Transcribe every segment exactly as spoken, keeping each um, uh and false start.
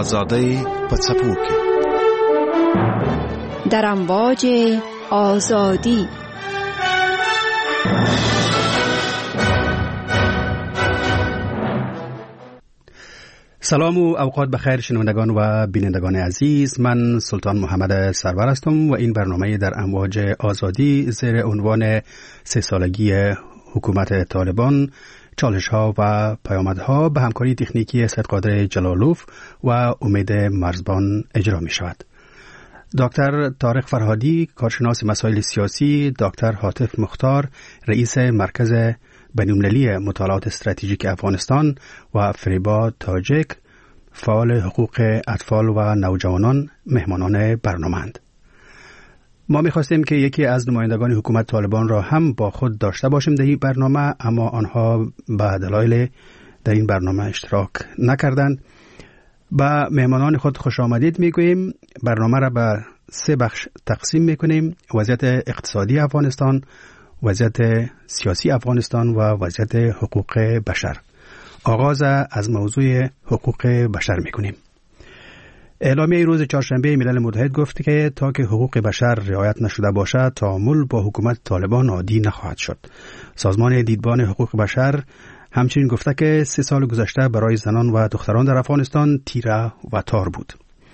آزادی پڅپوک در امواج آزادی. سلام و اوقات بخیر شنوندگان و بینندگان عزیز، من سلطان محمد سرور هستم و این برنامه در امواج آزادی زیر عنوان سه سالگی حکومت طالبان، چالش ها و پیامدها به همکاری تکنیکی سید قادر جلالوف و امید مرزبان اجرا می شود. دکتر طارق فرهادی، کارشناس مسائل سیاسی، دکتر حاتف مختار، رئیس مرکز بین‌المللی مطالعات استراتژیک افغانستان و فریبا تاجک، فعال حقوق اطفال و نوجوانان مهمانان برنامه‌اند. ما می‌خواستیم که یکی از نمایندگان حکومت طالبان را هم با خود داشته باشیم در این برنامه، اما آنها به دلایل در این برنامه اشتراک نکردند. با مهمانان خود خوش آمدید میگوییم. برنامه را به سه بخش تقسیم میکنیم: وضعیت اقتصادی افغانستان، وضعیت سیاسی افغانستان و وضعیت حقوق بشر. آغاز از موضوع حقوق بشر میکنیم. اعلامیه روز چهارشنبه ملل متحد گفت که تا که حقوق بشر رعایت نشده باشد، تعامل با حکومت طالبان عادی نخواهد شد. سازمان دیدبان حقوق بشر همچنین گفته که سه سال گذشته برای زنان و دختران در افغانستان تیره و تار بود.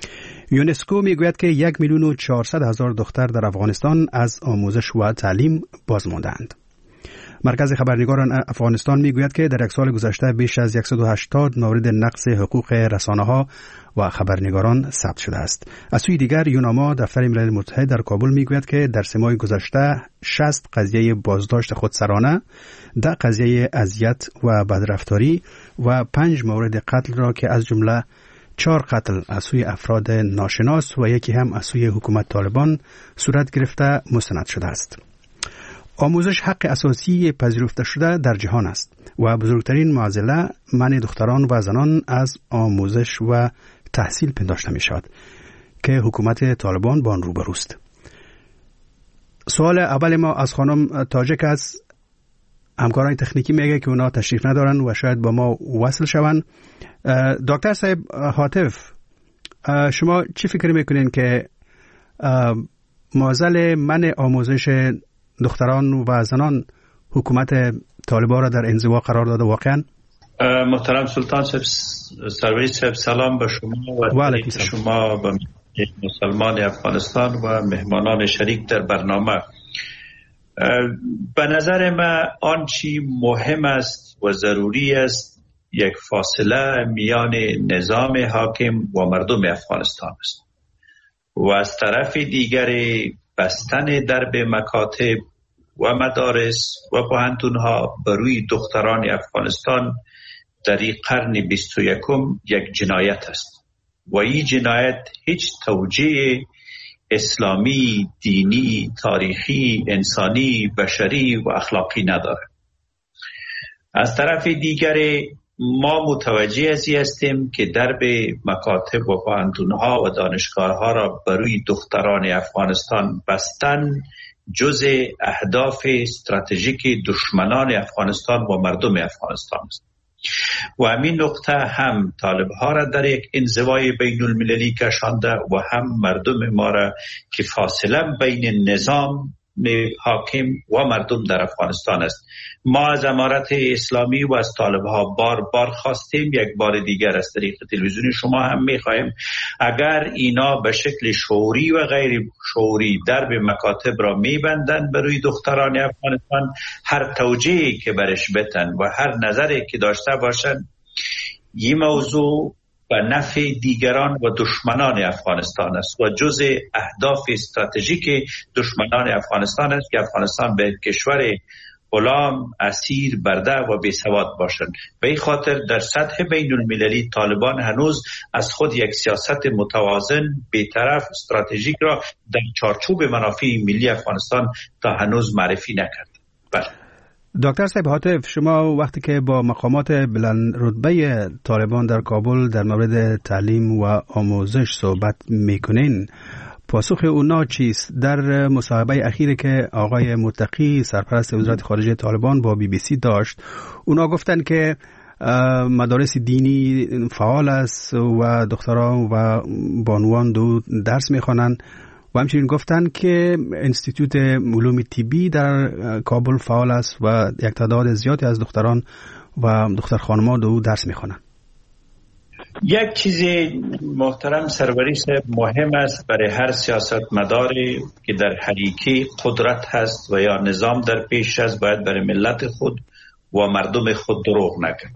یونسکو میگوید که یک میلیون و چهارصد هزار دختر در افغانستان از آموزش و تعلیم باز ماندند. مرکز خبرنگاران افغانستان میگوید که در یک سال گذشته بیش از صد و هشتاد مورد نقض حقوق رسانه‌ها و خبرنگاران ثبت شده است. از سوی دیگر یوناما دفتر ملل متحد در کابل میگوید که در سه ماه گذشته شصت قضیه بازداشت خودسرانه، ده قضیه اذیت و بدرفتاری و پنج مورد قتل را که از جمله چهار قتل از سوی افراد ناشناس و یکی هم از سوی حکومت طالبان صورت گرفته مستند شده است. آموزش حق اساسی پذیرفته شده در جهان است و بزرگترین معضله منع دختران و زنان از آموزش و تحصیل پنداشته می شود که حکومت طالبان با آن روبروست. سوال اول ما از خانم تاجک است. همکاران تکنیکی میگه که اونا تشریف ندارن و شاید با ما وصل شون. دکتر صاحب حاتف، شما چی فکر میکنین که معضل منع آموزش دختران و زنان حکومت طالبان را در انزوا قرار داده واقعا؟ محترم سلطان صاحب، سروری صاحب، سلام به شما و, و شما به مسلمان افغانستان و مهمانان شریک در برنامه. به نظر من آنچه مهم است و ضروری است یک فاصله میان نظام حاکم و مردم افغانستان است و از طرف دیگر بستن درب مکاتب و مدارس و پوهنتون‌ها بروی دختران افغانستان در این قرن بیست و یکم یک جنایت است و این جنایت هیچ توجیه اسلامی، دینی، تاریخی، انسانی، بشری و اخلاقی نداره. از طرف دیگر ما متوجه ازی هستیم که درب مکاتب و پوهنتون‌ها و دانشگاه‌ها را بروی دختران افغانستان بستن جزء اهداف استراتژیک دشمنان افغانستان و مردم افغانستان است و همین نقطه هم طالب‌ها را در یک انزوای بین المللی کشانده و هم مردم ما را که فاصله بین نظام حاکم و مردم در افغانستان است. ما از امارت اسلامی و از طالب‌ها بار بار خواستیم، یک بار دیگر از طریق تلویزیون شما هم می‌خواهیم اگر اینا به شکل شعوری و غیر شعوری درب مکاتب را می‌بندند بروی دختران افغانستان، هر توجیهی که برش بتن و هر نظری که داشته باشند، این موضوع و نفع دیگران و دشمنان افغانستان است و جزء اهداف استراتژیک دشمنان افغانستان است که افغانستان به کشور غلام، اسیر، برده و بیسواد باشند. به این خاطر در سطح بین المللی طالبان هنوز از خود یک سیاست متوازن، بی‌طرف، استراتژیک را در چارچوب منافع ملی افغانستان تا هنوز معرفی نکرد. بله. دکتر صاحب حاتف، شما وقتی که با مقامات بلند رتبه طالبان در کابل در مورد تعلیم و آموزش صحبت میکنین، پاسخ اونا چیست؟ در مصاحبه اخیری که آقای متقی سرپرست وزارت خارجه طالبان با بی بی سی داشت، اونا گفتن که مدارس دینی فعال است و دختران و بانوان دو درس میخوانند و همچنین گفتن که انستیتوت علوم طبی در کابل فعال است و یک تعداد زیادی از دختران و دختر خانم‌ها دو درس میخوانند. یک چیز محترم سروری صاحب مهم است برای هر سیاست مداری که در حریکی قدرت هست و یا نظام در پیش است، باید برای ملت خود و مردم خود دروغ نکنه.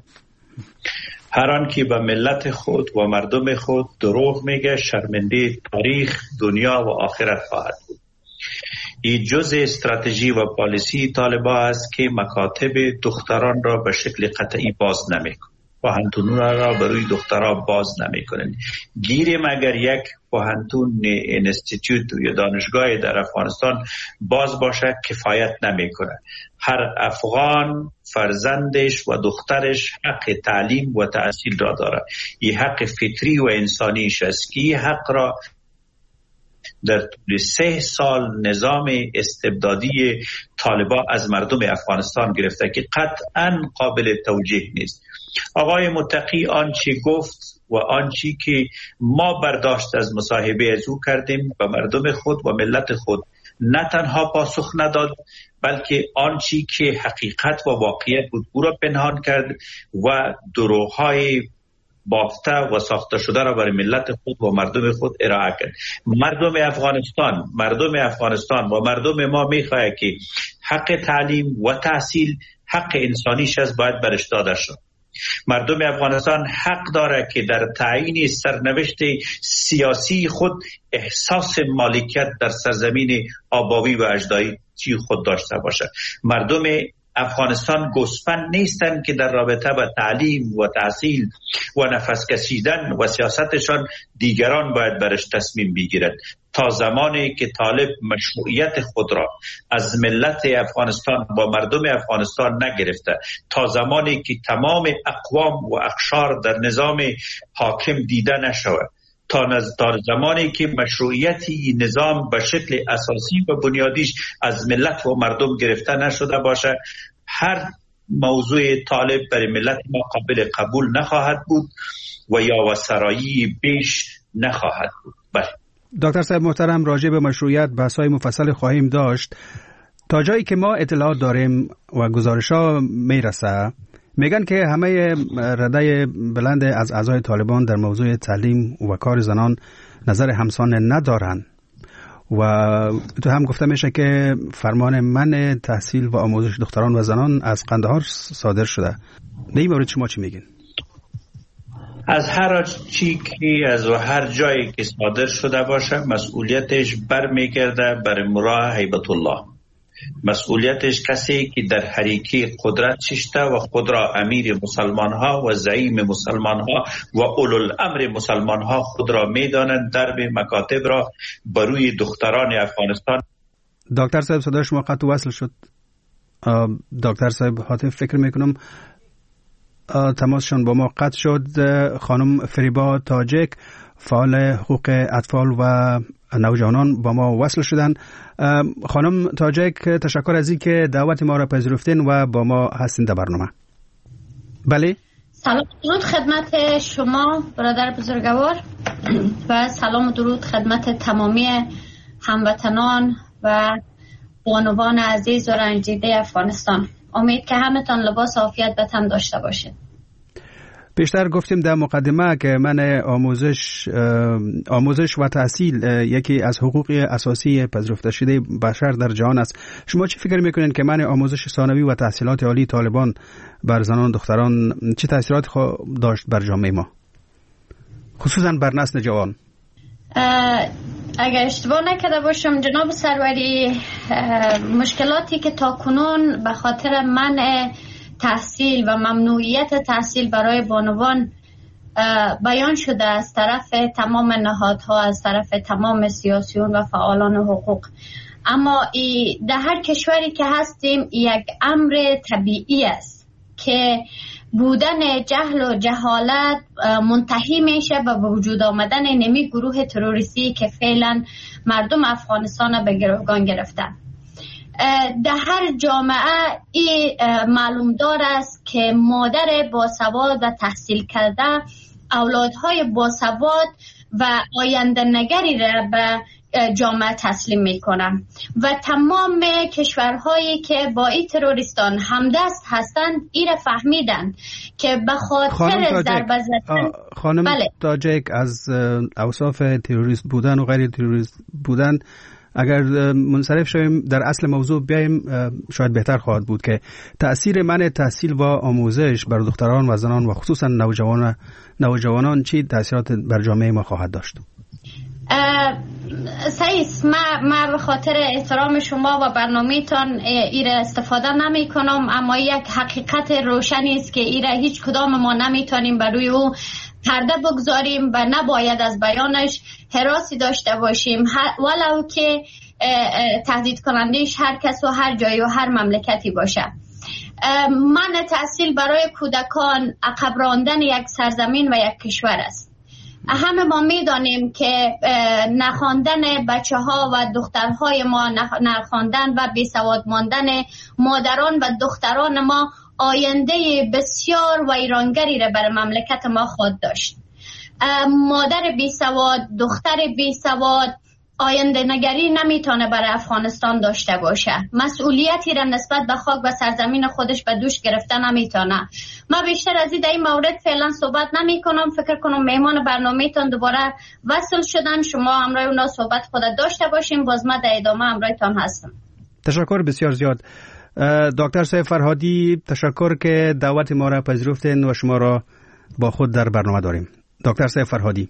هر آن که به ملت خود و مردم خود دروغ میگه شرمنده تاریخ، دنیا و آخرت خواهد بود. این جزء استراتژی و پالیسی طالبان است که مکاتب دختران را به شکل قطعی باز نمیکنه. پوهنتون را برای دخترها باز نمیکنن. گیریم اگر یک پوهنتون انستیتوت یا دانشگاه در افغانستان باز باشه کفایت نمیکنه. هر افغان فرزندش و دخترش حق تعلیم و تحصیل را داره. این حق فطری و انسانیش است که حق را در طول سه سال نظام استبدادی طالبان از مردم افغانستان گرفته که قطعاً قابل توجیه نیست. آقای متقی آنچه گفت و آنچه که ما برداشت از مصاحبه از او کردیم به مردم خود و ملت خود نه تنها پاسخ نداد، بلکه آنچه که حقیقت و واقعیت بود او را پنهان کرد و دروغ‌های بافته و ساخته شده را برای ملت خود و مردم خود ارائه کرد. مردم افغانستان مردم افغانستان و مردم ما میخواه که حق تعلیم و تحصیل حق انسانیش از باید برش داده شد. مردم افغانستان حق داره که در تعیین سرنوشت سیاسی خود احساس مالکیت در سرزمین آباوی و اجدادی خود داشته باشه. مردم افغانستان گوسفند نیستند که در رابطه با تعلیم و تحصیل و نفس کشیدن و سیاستشان دیگران باید برش تصمیم بگیرند. تا زمانی که طالب مشروعیت خود را از ملت افغانستان و مردم افغانستان نگرفته، تا زمانی که تمام اقوام و اقشار در نظام حاکم دیده نشود، تا زمانی که مشروعیتی نظام به شکل اساسی و بنیادیش از ملت و مردم گرفته نشده باشه، هر موضوع طالب برای ملت ما قابل قبول نخواهد بود و یا وسرایی بیش نخواهد بود. بله دکتر صاحب محترم، راجع به مشروعیت بحث‌های مفصل خواهیم داشت. تا جایی که ما اطلاعات داریم و گزارش‌ها میرسه، میگن که همه رده بلند از اعضای طالبان در موضوع تعلیم و کار زنان نظر همسان ندارن و تو هم گفته میشه که فرمان منع تحصیل و آموزش دختران و زنان از قندهار صادر شده. در این مورد شما چی میگین؟ از هر چی که از و هر جایی که صادر شده باشه مسئولیتش برمیگرده بر ملا هیبت الله. مسئولیتش کسی که در حریکی قدرت ششته و خود را امیر مسلمان ها و زعیم مسلمان ها و اولوالامر مسلمان ها خود را میدانند درب مکاتب را بروی دختران افغانستان. دکتر صاحب صدای شما قطع وصل شد. دکتر صاحب حاتم فکر میکنم تماسشان با ما قطع شد. خانم فریبا تاجک فعال حقوق اطفال و نوجوانان با ما وصل شدن. خانم تاجک تشکر از این که دعوت ما را پذیرفتین و با ما هستین در برنامه. بله سلام درود خدمت شما برادر بزرگوار و سلام درود خدمت تمامی هموطنان و بانوان عزیز و رنجیده افغانستان. امید که همتان لباس عافیت به تن داشته باشید. بیشتر گفتیم در مقدمه که من آموزش آموزش و تحصیل یکی از حقوق اساسی پذیرفته شده بشر در جهان است. شما چی فکر میکنین که من آموزش ثانوی و تحصیلات عالی طالبان بر زنان و دختران چه تاثیراتی داشت بر جامعه ما، خصوصا بر نسل جوان؟ اگر اشتباه نکرده باشم جناب سروری، مشکلاتی که تا کنون به خاطر منع تحصیل و ممنوعیت تحصیل برای بانوان بیان شده از طرف تمام نهادها، از طرف تمام سیاسیون و فعالان حقوق، اما در هر کشوری که هستیم یک امر طبیعی است که بودن جهل و جهالت منتهی میشه به وجود آمدن نمی گروه تروریستی که فعلا مردم افغانستان به گروگان گرفتن. در هر جامعه این معلومدار است که مادر باسواد و تحصیل کرده اولادهای باسواد و آینده نگری را به جامعه تسلیم میکنن و تمام کشورهایی که با این تروریستان همدست هستند این را فهمیدن که به خاطر ضربه زدن خانم بله. تاجک از اوصاف تروریست بودن و غیر تروریست بودن اگر منصرف شویم در اصل موضوع بیایم شاید بهتر خواهد بود که تأثیر منع تحصیل و آموزش بر دختران و زنان و خصوصا نوجوانان نوجوانان چی تأثیرات بر جامعه ما خواهد داشت؟ سعیس ما ما به خاطر احترام شما و برنامه‌تان ایره استفاده نمی کنم، اما یک حقیقت روشنی است که ایره هیچ کدام ما نمیتونیم بر روی او پرده بگذاریم و نباید از بیانش هراسی داشته باشیم، ولو که تهدید کنندهش هر کس و هر جای و هر مملکتی باشه. منع تحصیل برای کودکان عقب راندن یک سرزمین و یک کشور است. همه ما میدانیم که نخواندن بچه ها و دخترهای ما، نخواندن و بیسواد ماندن مادران و دختران ما آینده بسیار ویرانگری را بر مملکت ما خواهد داشت. مادر بیسواد، دختر بیسواد آینده نگری نمیتونه برای افغانستان داشته باشه. مسئولیتی را نسبت به خاک و سرزمین خودش به دوش گرفته نمیتونه. ما بیشتر از این در این مورد فعلا صحبت نمی کنم. فکر کنم مهمان برنامه‌تان دوباره وصل شدن، شما همراه اونا صحبت خود داشته باشیم. باز ما در ادامه همراهتان هستم. تشکر بسیار زیاد. دکتر صاحب فرهادی، تشکر که دعوت ما را پذیرفتین و شما را با خود در برنامه داریم. دکتر صاحب فرهادی.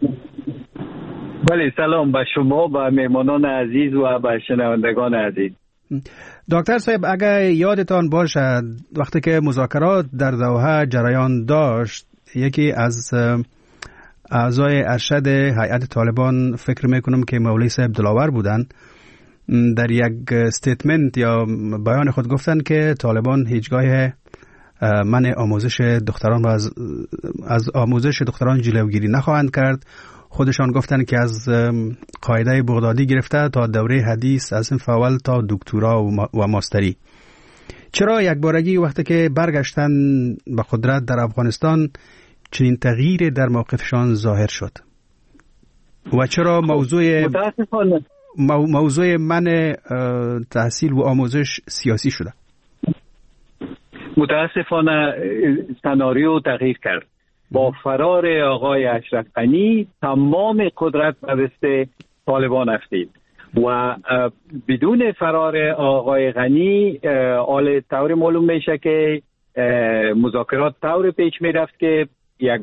بله، سلام به شما، به مهمانان عزیز و به شنوندگان عزیز. دکتر صاحب، اگر یادتان باشد وقتی که مذاکرات در دوحه جریان داشت، یکی از اعضای ارشد هیئت طالبان، فکر میکنم که مولوی صاحب دلاور بودن، در یک استیتمنت یا بیان خود گفتن که طالبان هیچگاه منع آموزش دختران و از, از آموزش دختران جلوگیری نخواهند کرد. خودشان گفتن که از قاعده بغدادی گرفته تا دوره حدیث، از صنف اول تا دکترا و ماستری. چرا یک بارگی وقتی که برگشتن به قدرت در افغانستان چنین تغییر در موقفشان ظاهر شد؟ و چرا موضوع مو موضوع منع تحصیل و آموزش سیاسی شده؟ متاسفانه سناریو تغییر کرد. با فرار آقای اشرف غنی تمام قدرت به دست طالبان افتید و بدون فرار آقای غنی آل طور معلوم میشه که مذاکرات طور پیش میرفت که یک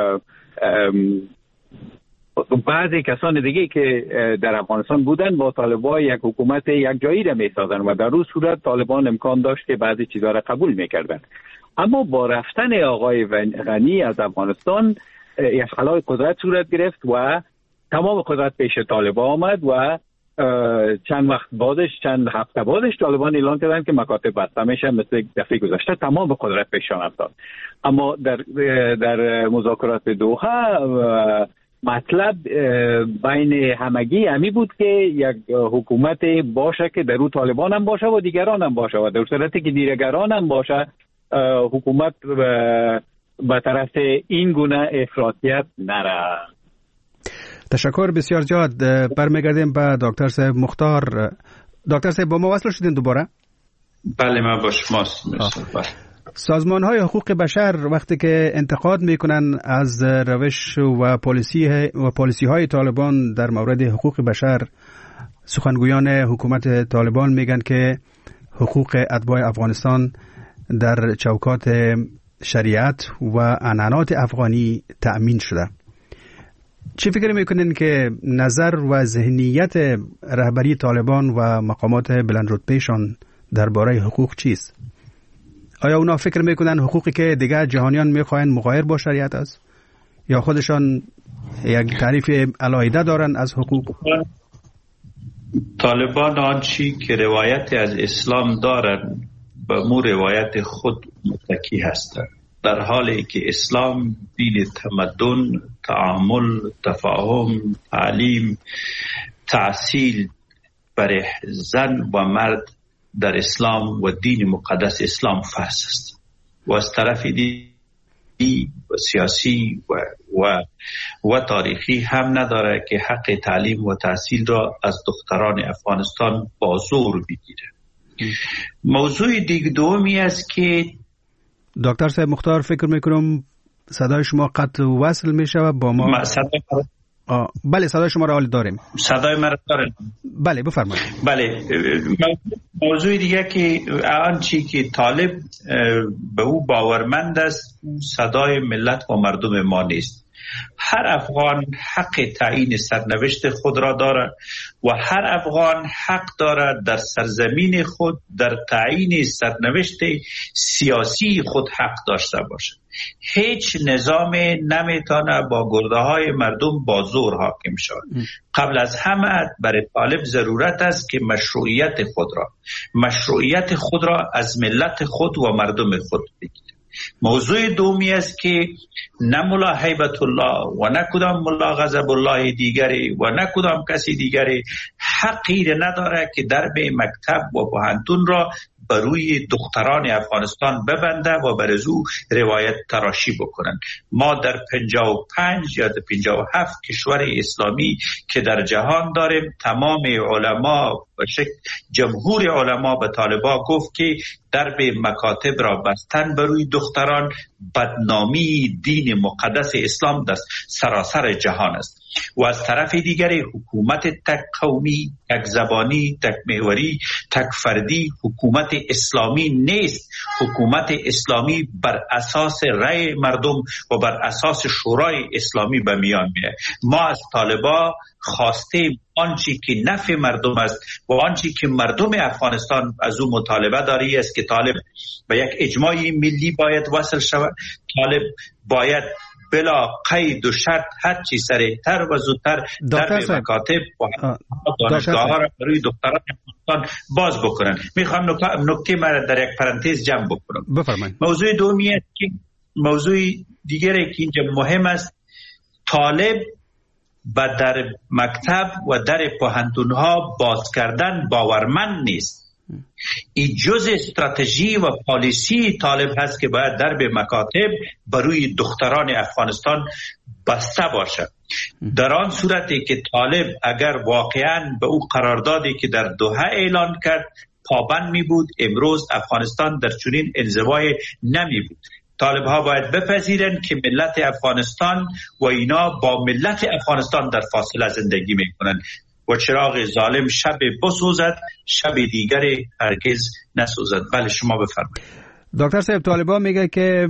بعضی کسان دیگه که در افغانستان بودن با طالبان یک حکومت یک جایی را میسازن و در اون صورت طالبان امکان داشت که بعضی چیزها را قبول میکردن. اما با رفتن آقای غنی از افغانستان یک خلای قدرت صورت گرفت و تمام قدرت پیش طالبان آمد و چند وقت بعدش، چند هفته بعدش طالبان اعلان کردن که مکاتب بسته میشه، مثل دفعه گذشته تمام قدرت پیشان افتاد. اما در در مذاکرات دوحه مطلب بین همگی همی بود که یک حکومت باشه که در او طالبان هم باشه و دیگران هم باشه و در صورتی که دیگران هم باشه حکومت به طرف این گونه افراطیت نره. تشکر بسیار زیاد. برمیگردیم به دکتر صاحب مختار. دکتر صاحب با ما وصل شدین دوباره؟ بله، من با شماست. سازمان های حقوق بشر وقتی که انتقاد میکنن از روش و پالیسی و پالیسی های طالبان در مورد حقوق بشر، سخنگویان حکومت طالبان میگن که حقوق اتباع افغانستان در چوکات شریعت و عنعنات افغانی تأمین شده. چی فکر میکنین که نظر و ذهنیت رهبری طالبان و مقامات بلند رتبهشان درباره حقوق چیست؟ آیا اونا فکر میکنن حقوقی که دیگه جهانیان میخواین مغایر با شریعت است؟ یا خودشان یک تعریف علیحده دارن از حقوق؟ طالبان آنچی که روایت از اسلام دارن به مو روایت خود متکی هستند، در حالی که اسلام دین تمدن، تعامل، تفاهم، تعلیم، تحصیل برای زن و مرد در اسلام و دین مقدس اسلام فرض است و از طرف دی و سیاسی و, و, و تاریخی هم نداره که حق تعلیم و تحصیل را از دختران افغانستان با زور بگیره. موضوع دیگه دومی است که دکتر صاحب مختار، فکر میکنم صدای شما قطع وصل میشه و با ما صدای آه. بله صدای شما را حال داریم. صدای من را داریم؟ بله بفرمایید. بله موضوع دیگه که آن چی که طالب به او باورمند است صدای ملت و مردم ما نیست. هر افغان حق تعیین سرنوشت خود را دارد و هر افغان حق دارد در سرزمین خود در تعیین سرنوشت سیاسی خود حق داشته باشد. هیچ نظام نمیتونه با گرده های مردم با زور حاکم شود. قبل از همه برای طالب ضرورت است که مشروعیت خود را مشروعیت خود را از ملت خود و مردم خود بگیرد. موضوع دومی است که نه ملا هیبت الله و نه کدام ملا غضب الله دیگری و نه کدام کسی دیگری حقی نداره که درب مکتب و پوهنتون را بروی دختران افغانستان ببنده و بر از او روایت تراشی بکنن. ما در پنجاه و پنج یا در پنجاه و هفت کشور اسلامی که در جهان داریم، تمام علما و شکل جمهور علما به طالبا گفت که درب مکاتب را بستن بروی دختران بدنامی دین مقدس اسلام در سراسر جهان است. و از طرف دیگری حکومت تک قومی، تک زبانی، تک محوری، تک فردی حکومت اسلامی نیست. حکومت اسلامی بر اساس رأی مردم و بر اساس شورای اسلامی به میان میاد. ما از طالبا خواسته آنچه که نفع مردم است و آنچه که مردم افغانستان از او مطالبه داری است که طالب به یک اجماع ملی باید وصل شود. طالب باید بلا قید و شرط هر چی سریعتر و زودتر در مکاتب و دانشگاه ها را برای دختران افغانستان باز بکنن. میخوام نکته مرا در یک پرانتز جمع بکنم. بفرمایید. موضوع دومی است که موضوع دیگری که اینجا مهم است، طالب با در مکتب و در پوهنتون ها باز کردن باورمند نیست. این جز استراتژی و پالیسی طالب هست که باید درب مکاتب بروی دختران افغانستان بسته باشد. در آن صورتی که طالب اگر واقعا به او قراردادی که در دوحه اعلان کرد پابند می بود، امروز افغانستان در چنین انزوای نمی بود. طالب ها باید بپذیرند که ملت افغانستان و اینا با ملت افغانستان در فاصله زندگی می کنند و چراغ ظالم شب بسوزد شب دیگر هرگز نسوزد. بله شما بفرمایید. دکتر صاحب، طالبا میگه که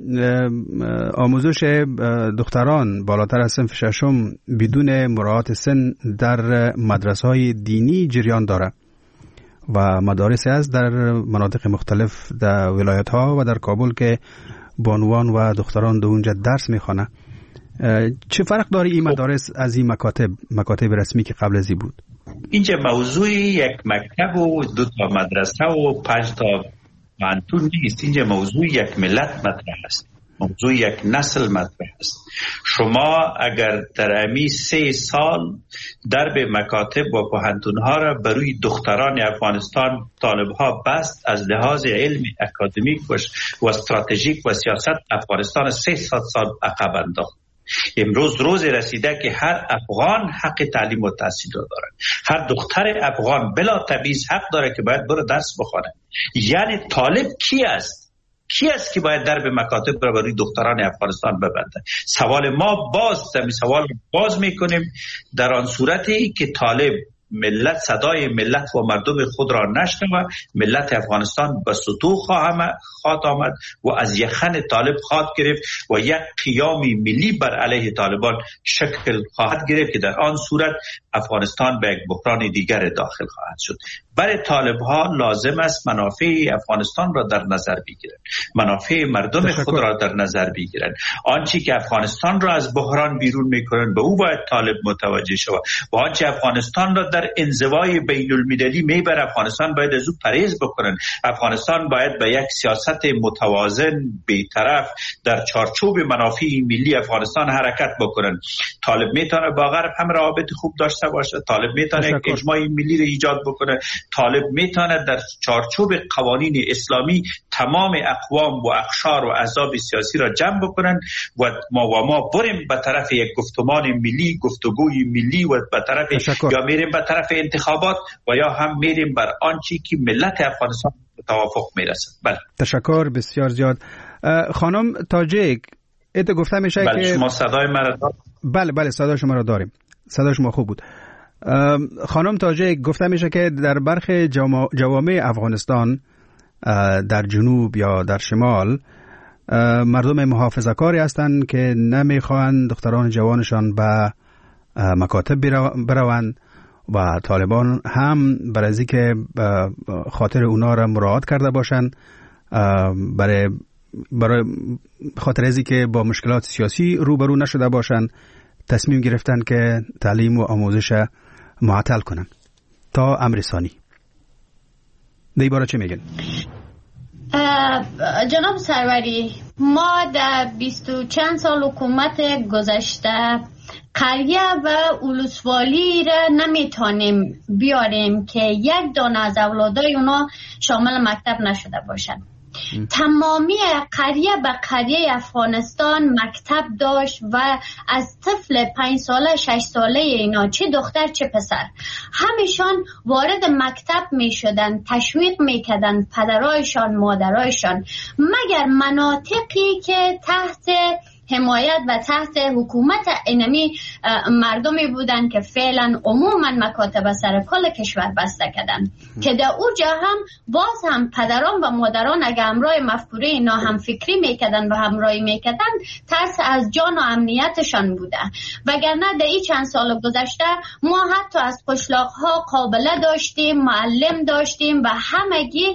آموزش دختران بالاتر از صنف ششم بدون مراعات سن در مدرسه‌های دینی جریان داره و مدارسی است در مناطق مختلف در ولایت ها و در کابل که بانوان و دختران در اونجا درس میخوانه. چه فرق داره این مدارس از این مکاتب مکاتب رسمی که قبل ازی بود؟ اینجا موضوع یک مکتب و دو تا مدرسه و پنج تا پوهنتون نیست. اینجا موضوع یک ملت مطرح است، موضوع یک نسل مطرح است. شما اگر در امی سه سال درب مکاتب و پوهنتون ها را بروی دختران افغانستان طالب ها بست، از لحاظ علم اکادمیک و استراتژیک و سیاست افغانستان سه سال عقب انداخت. امروز روز رسیده که هر افغان حق تعلیم و تحصیل را دارد. هر دختر افغان بلا تبعیض حق داره که باید بره درس بخونه. یعنی طالب کی است؟ کی است که باید درب مکاتب را برای دختران افغانستان ببنده؟ سوال ما باز در سوال باز میکنیم در آن صورتی که طالب ملت صدای ملت و مردم خود را نشنوه، ملت افغانستان به سطوح خواهد آمد و از یخن طالب خواهد گرفت و یک قیامی ملی بر علیه طالبان شکل خواهد گرفت که در آن صورت افغانستان به یک بحران دیگر داخل خواهد شد. برای طالب ها لازم است منافع افغانستان را در نظر بگیرند، منافع مردم خود را در نظر بگیرند. آنچه که افغانستان را از بحران بیرون میکنند به او باید طالب متوجه شود و آنچه افغانستان را در انزوای بین المللی میبر افغانستان باید از او پرهیز بکنند. افغانستان باید به یک سیاست متوازن بی‌طرف در چارچوب منافع ملی افغانستان حرکت بکنند. طالب میتونه با غرب هم روابط خوب داشته باشه، طالب میتونه یک اجماع ملی را ایجاد بکنه، طالب میتواند در چارچوب قوانین اسلامی تمام اقوام و اقشار و احزاب سیاسی را جمع بکنند و ما و ما بریم به طرف یک گفتمان ملی، گفتگوی ملی و به طرف تشکر. یا میریم به طرف انتخابات و یا هم میریم بر آنچه که ملت افغانستان به توافق میرسد. بله. تشکر بسیار زیاد. خانم تاجیک، ایت گفته میشه بله، که شما صدای مرا دارید؟ بله بله صدای شما را داریم. صدای شما خوب بود. خانم تاجیک، گفته میشه که در برخی جوامع افغانستان در جنوب یا در شمال مردم محافظه‌کاری هستند که نمیخواهند دختران جوانشان به مکاتب بروند و طالبان هم برای از اینکه خاطر اونا را مراعات کرده باشند، برای برای خاطر از اینکه با مشکلات سیاسی روبرو نشده باشند، تصمیم گرفتن که تعلیم و آموزش معطل کنن تا امر ثانی. در این باره چه میگن؟ جناب سروری، ما در بیست و چند سال حکومت گذشته قریه و اولوسوالی را نمیتونیم بیاریم که یک دانه از اولادای اونا شامل مکتب نشده باشن. تمامی قریه به قریه افغانستان مکتب داشت و از طفل پنج ساله شش ساله اینا، چه دختر چه پسر، همیشان وارد مکتب می شدن، تشویق می کردن پدرایشان مادرایشان، مگر مناطقی که تحت حمایت و تحت حکومت اینمی مردمی بودن که فعلا عموما مکاتب سر کل کشور بسته کردن که در اوجا هم باز هم پدران و مادران اگر همراه مفکوره اینا هم فکری میکردن و همراهی میکردن، ترس از جان و امنیتشان بوده. وگرنه در این چند سال گذشته ما حتی از قشلاق ها قابله داشتیم، معلم داشتیم و همگی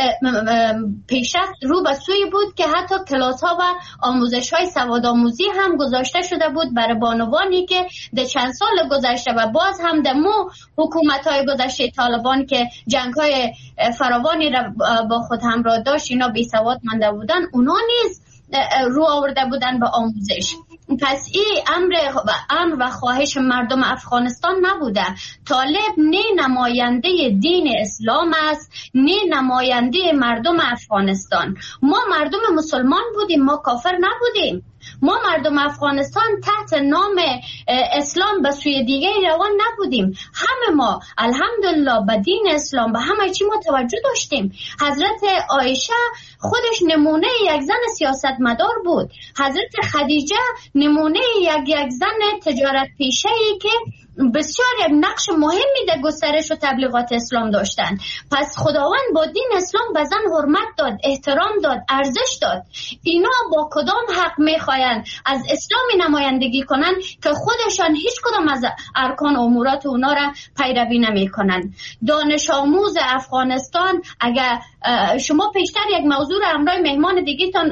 پیشرفت رو به سوی بود که حتی کلاس ها و آموزش های سواد آموزی هم گذاشته شده بود برای بانوانی که در چند سال گذشته و باز هم در مو حکومت های گذشته طالبان که جنگ های فراوانی را با خود همراه داشت، اینا بی سواد مانده بودن، اونا نیز رو آورده بودن به آموزش. پس این امر و امر و خواهش مردم افغانستان نبوده. طالب نه نماینده دین اسلام است، نه نماینده مردم افغانستان. ما مردم مسلمان بودیم، ما کافر نبودیم. ما مردم افغانستان تحت نام اسلام به سوی دیگه روان نبودیم. همه ما الحمدلله به دین اسلام به همه چی متوجه داشتیم. حضرت عایشه خودش نمونه یک زن سیاستمدار بود. حضرت خدیجه نمونه یک یک زن تجارت پیشه‌ای که بسیار یک نقش مهمی در گسترش و تبلیغات اسلام داشتن. پس خداوند با دین اسلام به زن حرمت داد، احترام داد، ارزش داد. اینا با کدام حق میخواین از اسلامی نمایندگی کنن که خودشان هیچ کدام از ارکان امورات اونا را پیروی نمیکنن؟ دانش آموز افغانستان، اگر شما پیشتر یک موضوع را همراه مهمان دیگه‌تان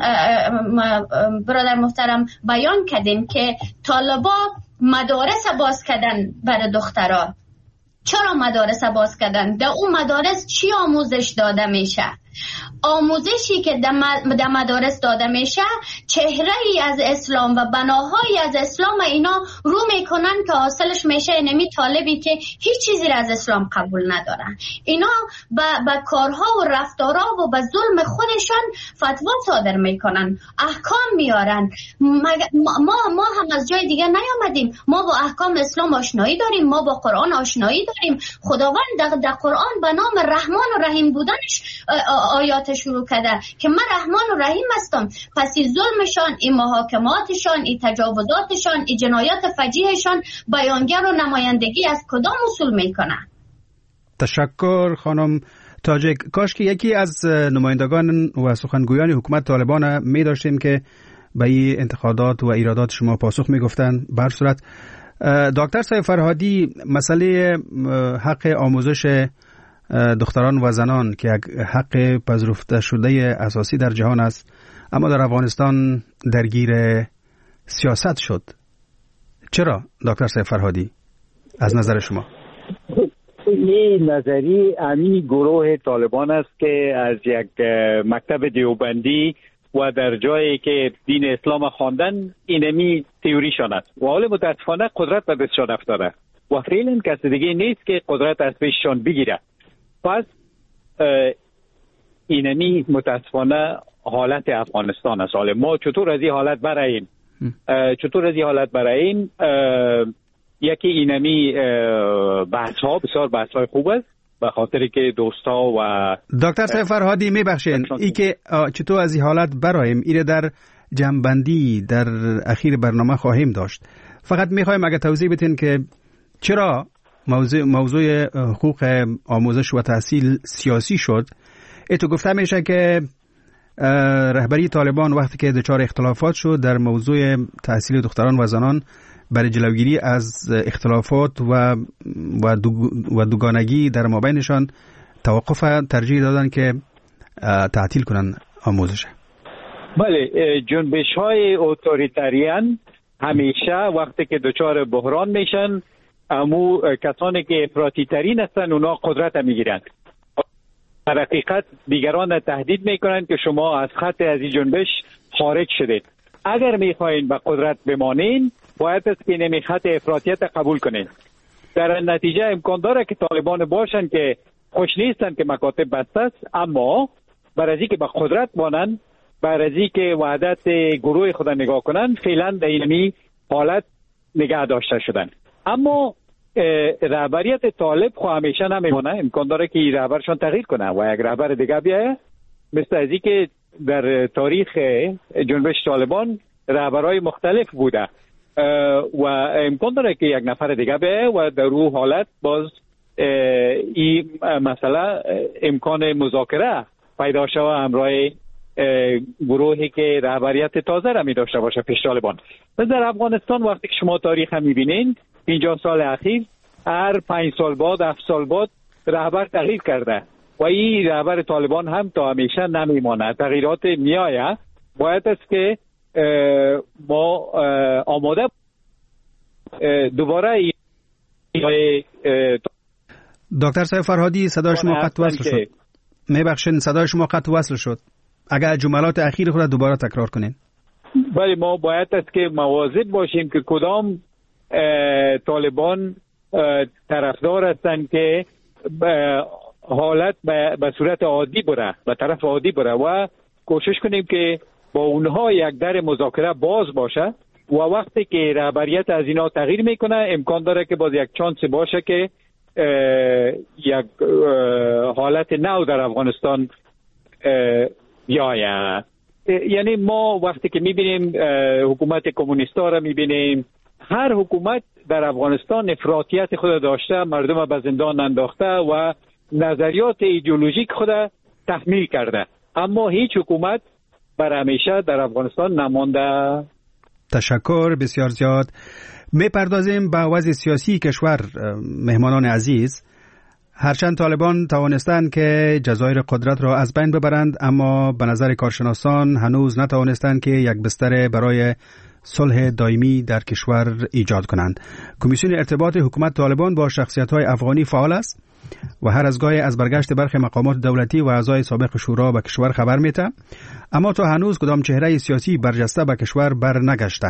برادر محترم بیان کردین که طالبا مدارس باز کردن برای دخترها. چرا مدارس باز کردن؟ در اون مدارس چی آموزش داده میشه؟ آموزشی که در مدارس داده میشه چهره ای از اسلام و بناهایی از اسلام اینا رو میکنن که حاصلش میشه نمی طالبی که هیچ چیزی را از اسلام قبول ندارن. اینا با کارها و رفتارها و با ظلم خودشان فتوا صادر میکنن، احکام میارن. ما ما هم از جای دیگه نیامدیم. ما با احکام اسلام آشنایی داریم، ما با قرآن آشنایی داریم. خداوند در, در قرآن به نام رحمان و رحیم بودنش آیات شروع کرده که من رحمان و رحیم هستم. پس این ظلمشان، این محاکماتشان، این تجاوزاتشان، این جنایات فجیحشان بیانگر و نمایندگی از کدام اصول میکنه؟ تشکر خانم تاجیک. کاش که یکی از نمایندگان و سخنگویان حکومت طالبان می داشتیم که به این انتقادات و ایرادات شما پاسخ می گفتن. به هر صورت دکتر سید فرهادی، مسئله حق آموزش دختران و زنان که یک حق پذیرفته شده اساسی در جهان است، اما در افغانستان درگیر سیاست شد. چرا دکتر سید فرهادی از نظر شما؟ این نظری امی گروه طالبان است که از یک مکتب دیوبندی و در جایی که دین اسلام خواندن اینمی تئوریشان است و حال متاسفانه قدرت به دستشان افتاده و فعلا کسی دیگه نیست که قدرت از پیششان بگیره. پس اینمی متاسفانه حالت افغانستان است. ما چطور از این حالت براییم چطور از این حالت براییم یکی اینمی بحث ها بسیار بحث های خوب است به خاطر که دوستا و دکتر صاحب فرهادی میبخشین ای که چطور از این حالت براییم ایره در جنبندی در اخیر برنامه خواهیم داشت. فقط میخوایم اگه توضیح بدین که چرا موضوع, موضوع حقوق آموزش و تحصیل سیاسی شد. ایتو گفته میشه که رهبری طالبان وقتی که دچار اختلافات شد در موضوع تحصیل دختران و زنان برای جلوگیری از اختلافات و و, دو و دوگانگی در مابینشان توقف ترجیح دادن که تعطیل کنن آموزش. بله، جنبش های اتوریتریان همیشه وقتی که دچار بحران میشن امو کسانی که افراطی ترین هستن اونا قدرت میگیرن. در حقیقت دیگران تهدید میکنن که شما از خط از این جنبش خارج شدید. اگر میخواین به قدرت بمانین باید است که نمی خط افراطیت قبول کنین. در نتیجه امکان داره که طالبان باشن که خوش نیستن که مکاتب بسته است، اما برای اینکه به قدرت بانن، برای اینکه وحدت گروه خود نگاه کنن، فعلا در این حالت نگه داشته شدن. اما رهبریت طالب خو همیشه نمیمونه، امکان داره که رهبرشان تغییر کنه و یک رهبر دیگه بیایه، مثل از اینکه در تاریخ جنبش طالبان رهبرهای مختلف بوده و امکان داره که یک نفر دیگه بیایه و در اون حالت باز این مسئله امکان مذاکره پیدا شوه همراه گروهی که رهبریت تازه را می داشته باشه پیش طالبان. در افغانستان وقتی که شما تاریخ هم می بینین پنجاه سال اخیر هر پنج سال بعد هفت سال بعد رهبر تغییر کرده و این رهبر طالبان هم تا همیشه نمیمانه، تغییرات میایه. باید است که ما آماده دوباره دکتر صاحب فرهادی صدای شما قطع وصل شد. میبخشین صدای شما قطع وصل شد. اگر جملات اخیر خود دوباره تکرار کنین. بله، ما باید است که مواظب باشیم که کدام طالبان طرفدار هستند که حالت به صورت عادی بره، به طرف عادی بره و کوشش کنیم که با اونها یک در مذاکره باز باشه و وقتی که رهبریت از اینا تغییر میکنه امکان داره که باز یک چانس باشه که یک حالت نو در افغانستان بیاید. یعنی ما وقتی که میبینیم حکومت کمونیستا را میبینیم، هر حکومت در افغانستان افراطیت خود داشته، مردم به زندان انداخته و نظریات ایدئولوژیک خود تحمیل کرده، اما هیچ حکومت بر همیشه در افغانستان نمانده. تشکر بسیار زیاد. میپردازیم به وضع سیاسی کشور. مهمانان عزیز، هرچند طالبان توانستند که جزایر قدرت را از بین ببرند، اما به نظر کارشناسان هنوز نتوانستند که یک بستر برای صلح دائمی در کشور ایجاد کنند. کمیسیون ارتباط حکومت طالبان با شخصیت‌های افغانی فعال است و هر از گاهی از برگشت برخی مقامات دولتی و اعضای سابق شورا به کشور خبر می‌دهد، اما تا هنوز کدام چهره سیاسی برجسته به کشور بر نگشته.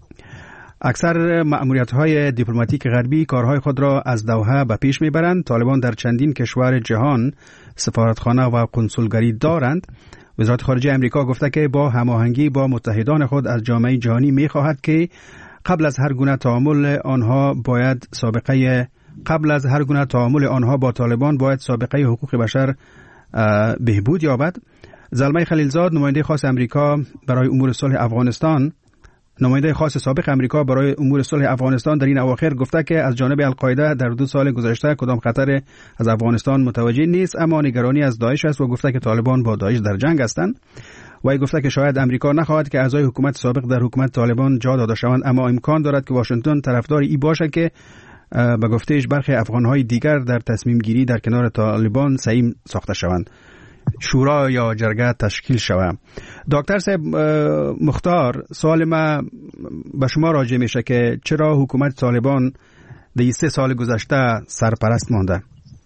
اکثر مأموریت‌های دیپلماتیک غربی کارهای خود را از دوحه به پیش می‌برند. طالبان در چندین کشور جهان سفارتخانه و کنسولگری دارند. وزارت خارجه امریکا گفته که با هماهنگی با متحدان خود از جامعه جهانی می‌خواهد که قبل از هر گونه تعامل آنها باید سابقه قبل از هر گونه تعامل آنها با طالبان باید سابقه حقوق بشر بهبود یابد. زلمه خلیلزاد، نماینده خاص امریکا برای امور صلح افغانستان نماینده خاص سابق امریکا برای امور صلح افغانستان در این اواخر گفته که از جانب القاعده در دو سال گذشته کدام خطر از افغانستان متوجه نیست، اما نگرانی از داعش است و گفته که طالبان با داعش در جنگ هستند. و ای گفته که شاید امریکا نخواهد که اعضای حکومت سابق در حکومت طالبان جا داده شوند، اما امکان دارد که واشنگتن طرفدار ای باشد که به گفتهش برخی افغانهای دیگر در تصمیم گیری در کنار طالبان سعیم ساخته شوند، شورا یا جرگه تشکیل شود. دکتر صاحب مختار، سوال ما به شما راجع میشه که چرا حکومت طالبان در سه سال گذشته سرپرست مانده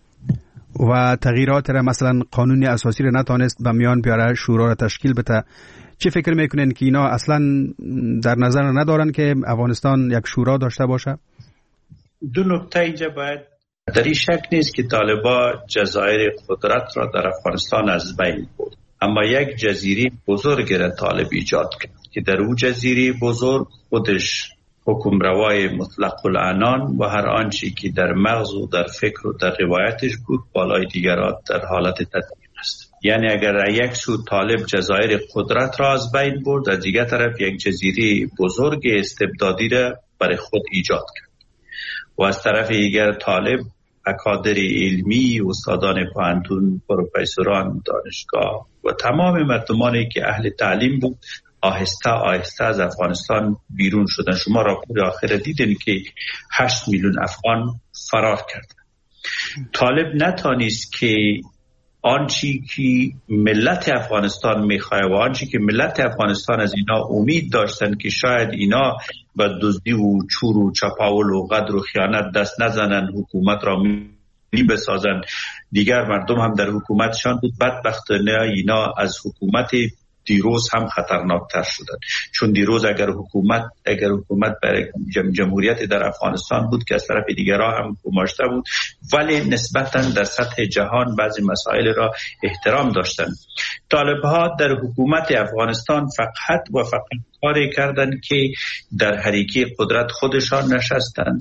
و تغییرات را مثلا قانون اساسی را نتونست به میان بیاره، شورا را تشکیل بده؟ چه فکر میکنین که اینا اصلا در نظر ندارن که افغانستان یک شورا داشته باشه؟ دو نکته اینجا باید در این شک نیست که طالبان جزایر قدرت را در افغانستان از بین برد، اما یک جزیره بزرگ را طالب ایجاد کرد که در او جزیره بزرگ خودش حکمروای مطلق العنان و هر آنچه که در مغز و در فکر و در روایتش بود بالای دیگران در حالت تدبیر است. یعنی اگر یک سو طالب جزایر قدرت را از بین برد، از دیگر طرف یک جزیره بزرگ استبدادی را برای خود ایجاد کرد و از طرف دیگر طالب اکادر علمی، استادان پوهنتون، پروفسوران دانشگاه و تمام مردمانی که اهل تعلیم بود آهسته آهسته از افغانستان بیرون شدن. شما راپور آخر دیدین که هشت میلیون افغان فرار کردن. طالب نتانست که آنچی که ملت افغانستان میخواه و آنچی که ملت افغانستان از اینا امید داشتن که شاید اینا به دزدی و چور و چپاول و غدر و خیانت دست نزنن، حکومت را می بسازن، دیگر مردم هم در حکومتشان بود. بدبختانه اینا از حکومت دیروز هم خطرناکتر شدن، چون دیروز اگر حکومت اگر حکومت برای جمهوریت در افغانستان بود که از طرف دیگرها هم گماشته بود، ولی نسبتا در سطح جهان بعضی مسائل را احترام داشتن. طالب ها در حکومت افغانستان فقط و فقط کاری کردن که در حریکی قدرت خودشان نشستن،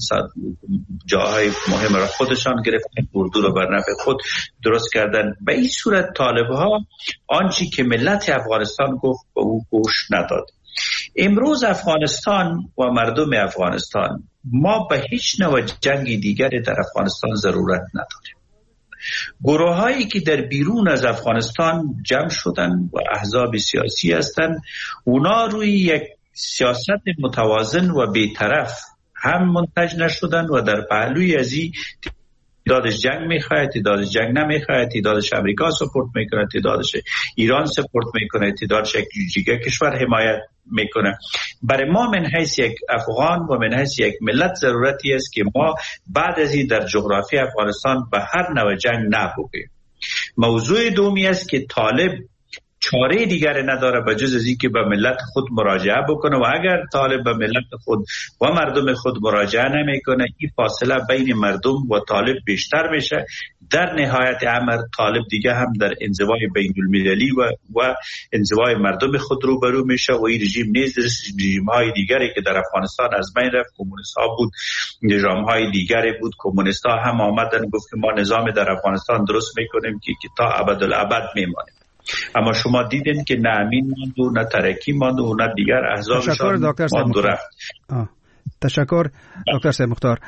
جاهای مهم را خودشان گرفتن، اردو را بر نفع خود درست کردن. به این صورت طالب ها آنچه که ملت افغانستان گفت به او گوش نداد. امروز افغانستان و مردم افغانستان، ما به هیچ نوع جنگ دیگری در افغانستان ضرورت نداریم. گروه هایی که در بیرون از افغانستان جمع شدن و احزاب سیاسی هستند، اونا روی یک سیاست متوازن و بی‌طرف هم منتج نشدن و در پهلوی ازی تعدادش جنگ میخواه، تعدادش جنگ نمیخواه، تعدادش امریکا سپورت میکنه، تعدادش ایران سپورت میکنه، تعدادش یک دیگه کشور حمایت میکنه. برای ما من حیث یک افغان و من حیث یک ملت ضرورتی است که ما بعد از این در جغرافی افغانستان به هر نوع جنگ نبوگیم. موضوع دومی است که طالب چاره دیگر نداره به جز از این که به ملت خود مراجعه بکنه و اگر طالب به ملت خود و مردم خود مراجعه نمیکنه، این فاصله بین مردم و طالب بیشتر میشه. در نهایت امر طالب دیگه هم در انزوای بین المللی و و انزوای مردم خود روبرو میشه و این رژیم نیز رژیم های دیگری که در افغانستان از بین رفت، کمونیست ها بود، نظام های دیگری بود. کمونیست ها هم آمدن گفت که ما نظام در افغانستان درست میکنیم که تا ابدالابد میمانیم. اما شما دیدین که نه امین ماند و نه ترکی ماند و نه دیگر احزابشان ماند و رفت. تشکر دکتر صاحب مختار.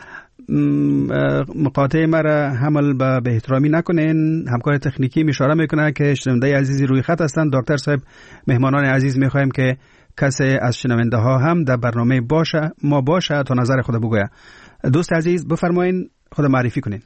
مقاطعه مرا حمل به احترامی نکنین. همکار تکنیکی اشاره میکنه که شنونده عزیزی روی خط هستند. دکتر صاحب، مهمانان عزیز میخوایم که کسی از شنونده ها هم در برنامه باشه ما باشه تا نظر خود بگویه. دوست عزیز بفرمایین، خود معرفی کنین.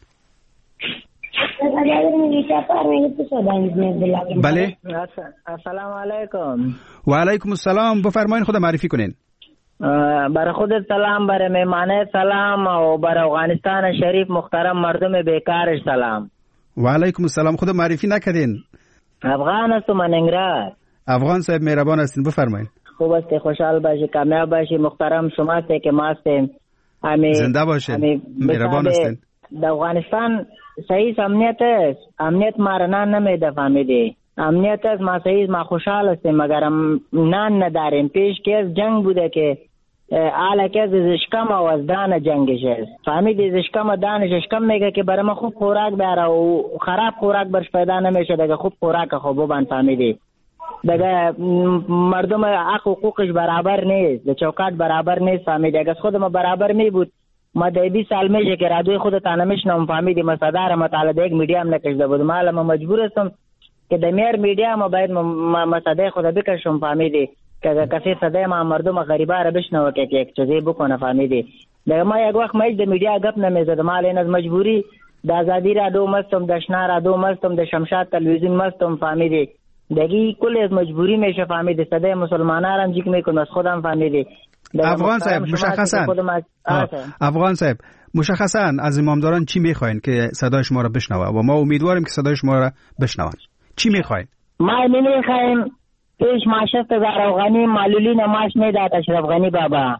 بله. السلام علیکم. و علیکم السلام. بفرمایین، خود معرفی کنین. برای خودت سلام، برای مهمانه سلام و برای افغانستان شریف محترم مردم بیکارش سلام. و علیکم السلام. خود معرفی نکردین. افغان هستم، من انگراد. افغان صاحب مهربان هستین، بفرمایین. خوب است، خوشحال باشی، کامیاب باشی. محترم شما هستی که ما هستیم. زنده باشین، مهربان هستین. در افغانستان صحیح امنیت است، امنیت ما را نان نمیده، فهمیدی؟ امنیت است، ما صحیح ما خوشحال هستیم مگر نان نداریم. پیش که از جنگ بوده که حالا که از اشکم و از دان جنگش است، فهمیدی؟ از اشکم و دانش اشکم میگه که برای ما خوب خوراک بیاره و خراب خوراک برش پیدا نمیشه، دیگه خوب خوراک خوب ببند، فهمیدی؟ دیگه مردم حق حقوقش برابر نیست، در چوکات برابر نیست، فهمیدی؟ اگه خود ما برابر می بود، ما ده بیست سال میشه که رادیوی خودت نمیشنم، فهمیدی؟ ما صدر مطالعه ده یک میډیا هم نکشده بودم، حالا ما مجبور هستم که د میر میډیا ما باید ما صدای خود بکشم، فهمیدی؟ که کسی صدای ما مردم غریبا را بشنوه که یک چیزی بکنه، فهمیدی؟ دیگه ما یک وقت مایج د میډیا گپ نمیزدم، حالا این از مجبوری د آزادی رادیو مستم، د شنا رادیو مستم، د شمشاد تلویزیون مستم، فهمیدی؟ دیگه کل از مجبوری میشه، فهمیدی؟ صدای مسلمانان هم جیک میکنم از خودم، فهمیدی؟ افغان صاحب مشخصا افغان صاحب مشخصا از امامداران چی میخواین که صدای شما را بشنوه و ما امیدواریم که صدای شما را بشنون. چی میخواین؟ ما نمیخوایم پیش ماشست هزار افغانی معلولین ماش میداد اشرف غنی بابا،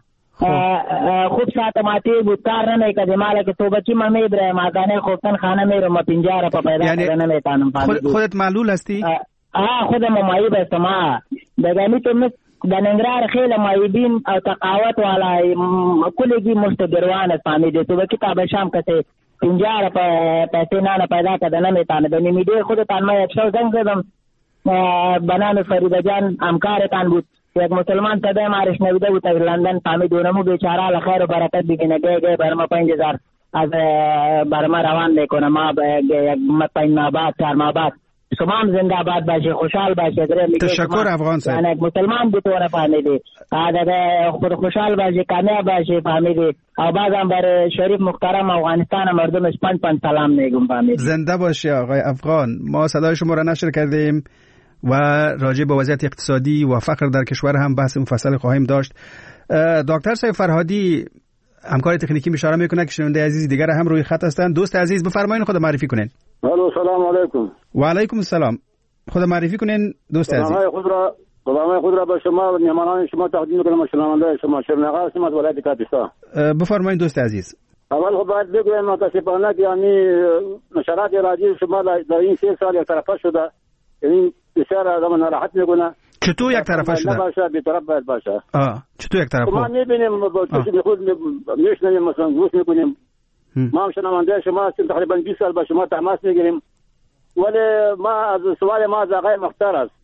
خوب ساعتماتی بود، کار نمیکرد. مالا که توبکی من میبره مازانه خوبتن خانه میرم پنجاره پا پیدا یعنی کردن نمیتانم. خود خودت معلول هستی؟ آه خودم مایب هستم. آه دگانی تو مس در ننگرهار خیلی مایبین او تقاوت والا کلگی مستگروان است فهمیده. توبکی تا بشام کسی پنجاره پا پیسه نانا پیدا کردن نمیتانه. در نمیده خودتان ما یک شو زنگ زدم بنام فریده جان همکارتان بود. یک مسلمان صدای مارش نویده بود از لندن فهمید اونمو بیچاره لخیر و برکت بگینه گه گه برما پنج هزار از برما روان بکنه. ما یک پنج ماه بعد چهار ماه بعد شما هم زنده آباد باشه، خوشحال باشه. تشکر افغان صاحب. یعنی یک مسلمان بود اونه فهمیدی خود خوشحال باشه، کامیاب باشه فهمیدی. او بازم بر شریف محترم افغانستان مردمش پنج پنج سلام میگم فهمیدی. زنده باشی آقای افغان. ما صدای شما را نشر کردیم و راجع به وضعیت اقتصادی و فقر در کشور هم بحث مفصل خواهیم داشت. دکتر صاحب فرهادی همکار تکنیکی اشاره میکنه که شنونده عزیز دیگر هم روی خط هستند. دوست عزیز بفرمایید خود معرفی کنین. الو سلام علیکم. و علیکم السلام. خود معرفی کنین دوست عزیز. سلام خود را سلام خود را به شما و مهمانان شما تقدیم میکنم. شنونده شما شرنقا شما از ولایت کاپیسا. بفرمایید دوست عزیز. اول خب باید بگویم متاسفانه که یعنی نشرات رادیو شما در این سه سال یک طرفه شده. این بسیار آدم ناراحت میکنه. چطور یک طرفه شده؟ نباشه بی‌طرف باید باشه. آه چطور یک طرفه؟ ما میبینیم با چشم خود میشنویم مثلا گوش میکنیم. ما هم شنونده شما هستیم تقریبا بیست سال با شما تماس میگیریم. ولی ما از سوال ما از آقای مختار است.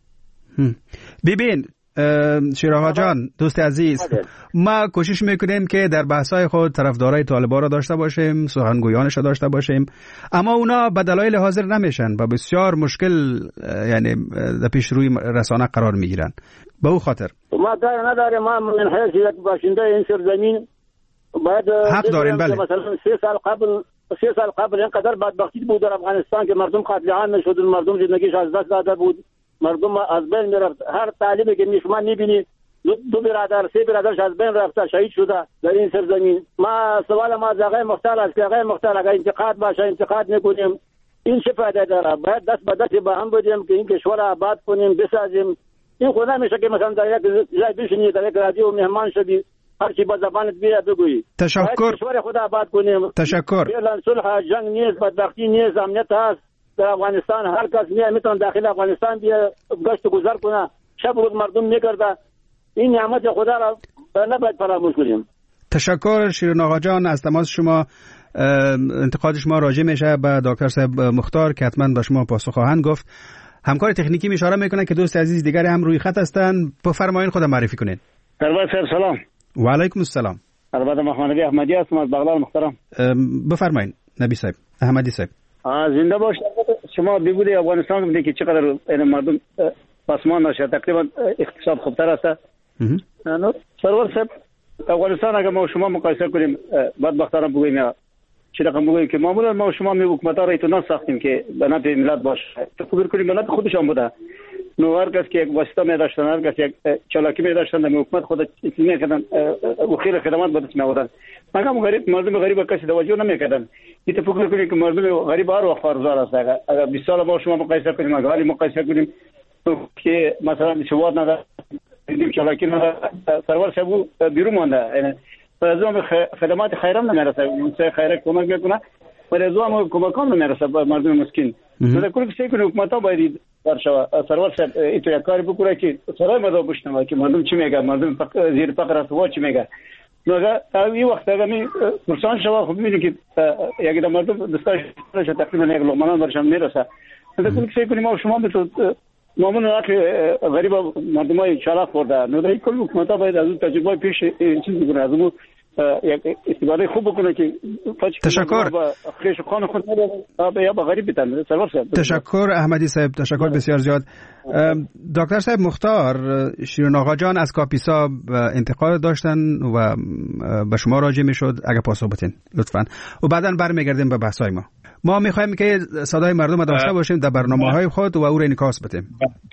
ببین شیراها جان دوست عزیز، ما کوشش میکنیم که در بحث‌های خود طرفدارای طالبان را داشته باشیم، سخنگویانش را داشته باشیم، اما اونا به دلایل حاضر نمیشن و بسیار مشکل یعنی در پیش روی رسانه قرار میگیرن. به او خاطر ما کار نداریم. ما من حیث یک باشنده این سرزمین باید حق داریم. بله مثلا سه سال قبل سه سال قبل اینقدر بدبختی بود در افغانستان که مردم قتل عام میشدن، مردم زندگیش از دست داده بود، مردم از بین میرفت. هر تعلیمی که شما میبینی دو, دو برادر سه برادرش از بین رفته شهید شده در این سرزمین. ما سوال ما از آقای مختار است که آقای مختار اگر انتقاد باشه انتقاد میکنیم، این چه فایده داره؟ باید دست به دست با هم بدیم که این کشور آباد کنیم بسازیم. این خود نمیشه که مثلا در یک جای بشینی در یک رادیو مهمان شدی هر چی با زبانت بیاد بگویی. تشکر. کشور خود آباد کنیم. تشکر. فعلا صلح جنگ نیست، بدبختی نیست، امنیت هست در افغانستان. هر کس میاد میتونه داخل افغانستان بیا گشت و گذر کنه، شب و روز مردم میگرده. این نعمت خدا را نباید فراموش کنیم. تشکر شیرین آقا جان از تماس شما. انتقاد شما راجع میشه به دکتر صاحب مختار که حتما به شما پاسخ خواهند گفت. همکار تکنیکی می اشاره میکنه که دوست عزیز دیگری هم روی خط هستن. بفرمایید خودم معرفی کنید. سرور صاحب سلام. و علیکم السلام. البته محمد نبی احمدی هستم از بغلان محترم. بفرمایید نبی صاحب احمدی صاحب. زنده باش. شما بگویید افغانستان میگه که چقدر این مردم پسمان نشه، تقریبا اقتصاد خوبتر است. نه سرور صاحب افغانستان اگر ما شما مقایسه کنیم بدبختانه بگوییم یا چه رقم بگوییم که معمولا ما شما می حکومت‌ها را ایتونا ساختیم که به نفع ملت باشه. فکر کنیم ملت خودشان بوده. نو هر کس که یک واسطه می داشتن، هر کس یک چالاکی می داشتن، در حکومت خود چیزی کردن و خیر خدمات بده می آوردن. مگم غریب مردم غریب کسی توجه نمیکردن. این تو فکر کنید که مردم غریب هر وقت فرزار است. اگر بیست سال ما شما مقایسه کنیم، اگر حالی مقایسه کنیم که مثلا شواهد نداره، دیدیم چالاکی نداره، سرور شبو بیرون مانده. یعنی فرزام خدمات خیرم نمیرسه، اون خیره کمک میکنه ولی از اون کمکان نمیرسه به مردم مسکین. مثلا کلی که کنه حکومت‌ها باید درشوا سرور صاحب اینو یک کاری بکنه که سرای مردم بشنوه که مردم چی میگه، مردم فقط زیر فقر است و چی میگه. نوگه این وقت اگر می پرسان شوا خب میبینی که یک مردم دستاش تقریبا یک لقمه برشان میرسه. مثلا کلی که کنیم ما شما میتون معمولا که غریب مردمای چالاک خورده. نوگه کل حکومت‌ها باید از اون تجربه پیش چیز بکنه، از اون یک استفاده خوب بکنه که تشکر خیش خانه خود یا با غریب بیتن. تشکر احمدی صاحب، تشکر بسیار زیاد. دکتر صاحب مختار، شیرین آقا جان از کاپیسا انتقاد داشتن و به شما راجع میشد، اگه پاسخ بدین لطفاً و بعداً برمیگردیم به بحث‌های ما. ما میخوایم که صدای مردم داشته باشیم در برنامه‌های خود و او را انعکاس بدیم.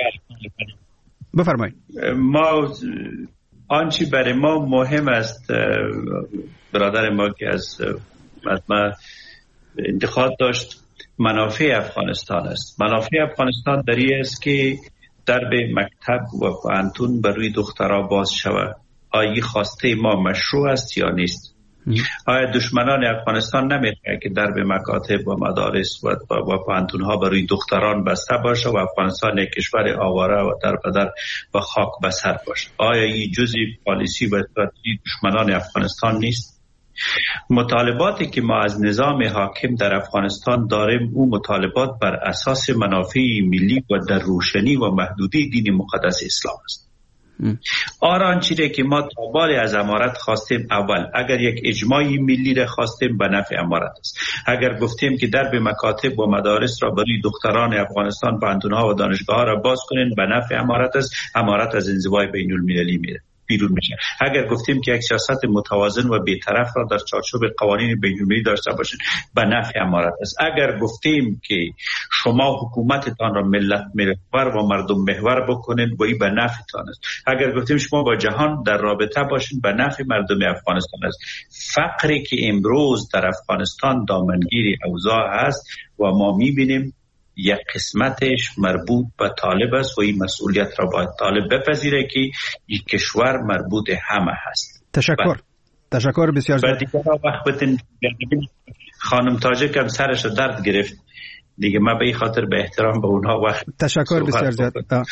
بفرمایید. ما آنچه برای ما مهم است، برادر ما که از ما انتقاد داشت، منافع افغانستان است. منافع افغانستان در این است که درب مکتب و پانتون بر روی دخترها باز شود آیا خواسته ما مشروع است یا نیست؟ آیا دشمنان افغانستان نمیخواهند که در به مکاتب و مدارس و و پانتونها برای دختران بسته باشه و افغانستان یک کشور آواره و در بدر و خاک بسر باشه؟ آیا این جزئی پالیسی و استراتژی دشمنان افغانستان نیست؟ مطالباتی که ما از نظام حاکم در افغانستان داریم، او مطالبات بر اساس منافع ملی و در روشنی و محدودی دین مقدس اسلام است. آران چیزی که ما تابال از امارت خواستیم، اول اگر یک اجماعی ملی را خواستیم به نفع امارت است. اگر گفتیم که درب مکاتب و مدارس را برای دختران افغانستان پانتونها و دانشگاه را باز کنین به نفع امارت است، امارت از انزوای بین المللی میره بیرون میشه. اگر گفتیم که یک سیاست متوازن و بی‌طرف را در چارچوب قوانین بین‌المللی داشته باشید به نفع امارت است. اگر گفتیم که شما حکومتتان را ملت محور و مردم محور بکنید و این به نفعتان است. اگر گفتیم شما با جهان در رابطه باشید به نفع مردم افغانستان است. فقری که امروز در افغانستان دامنگیر اوضاع است و ما میبینیم یک قسمتش مربوط به طالب است و این مسئولیت را باید طالب بپذیره که این کشور مربوط همه هست. تشکر. تشکر بسیار زیاد. دیگه وقت بتین خانم تاجک هم سرش درد گرفت دیگه، ما به این خاطر به احترام به اونها وقت. تشکر بسیار زیاد.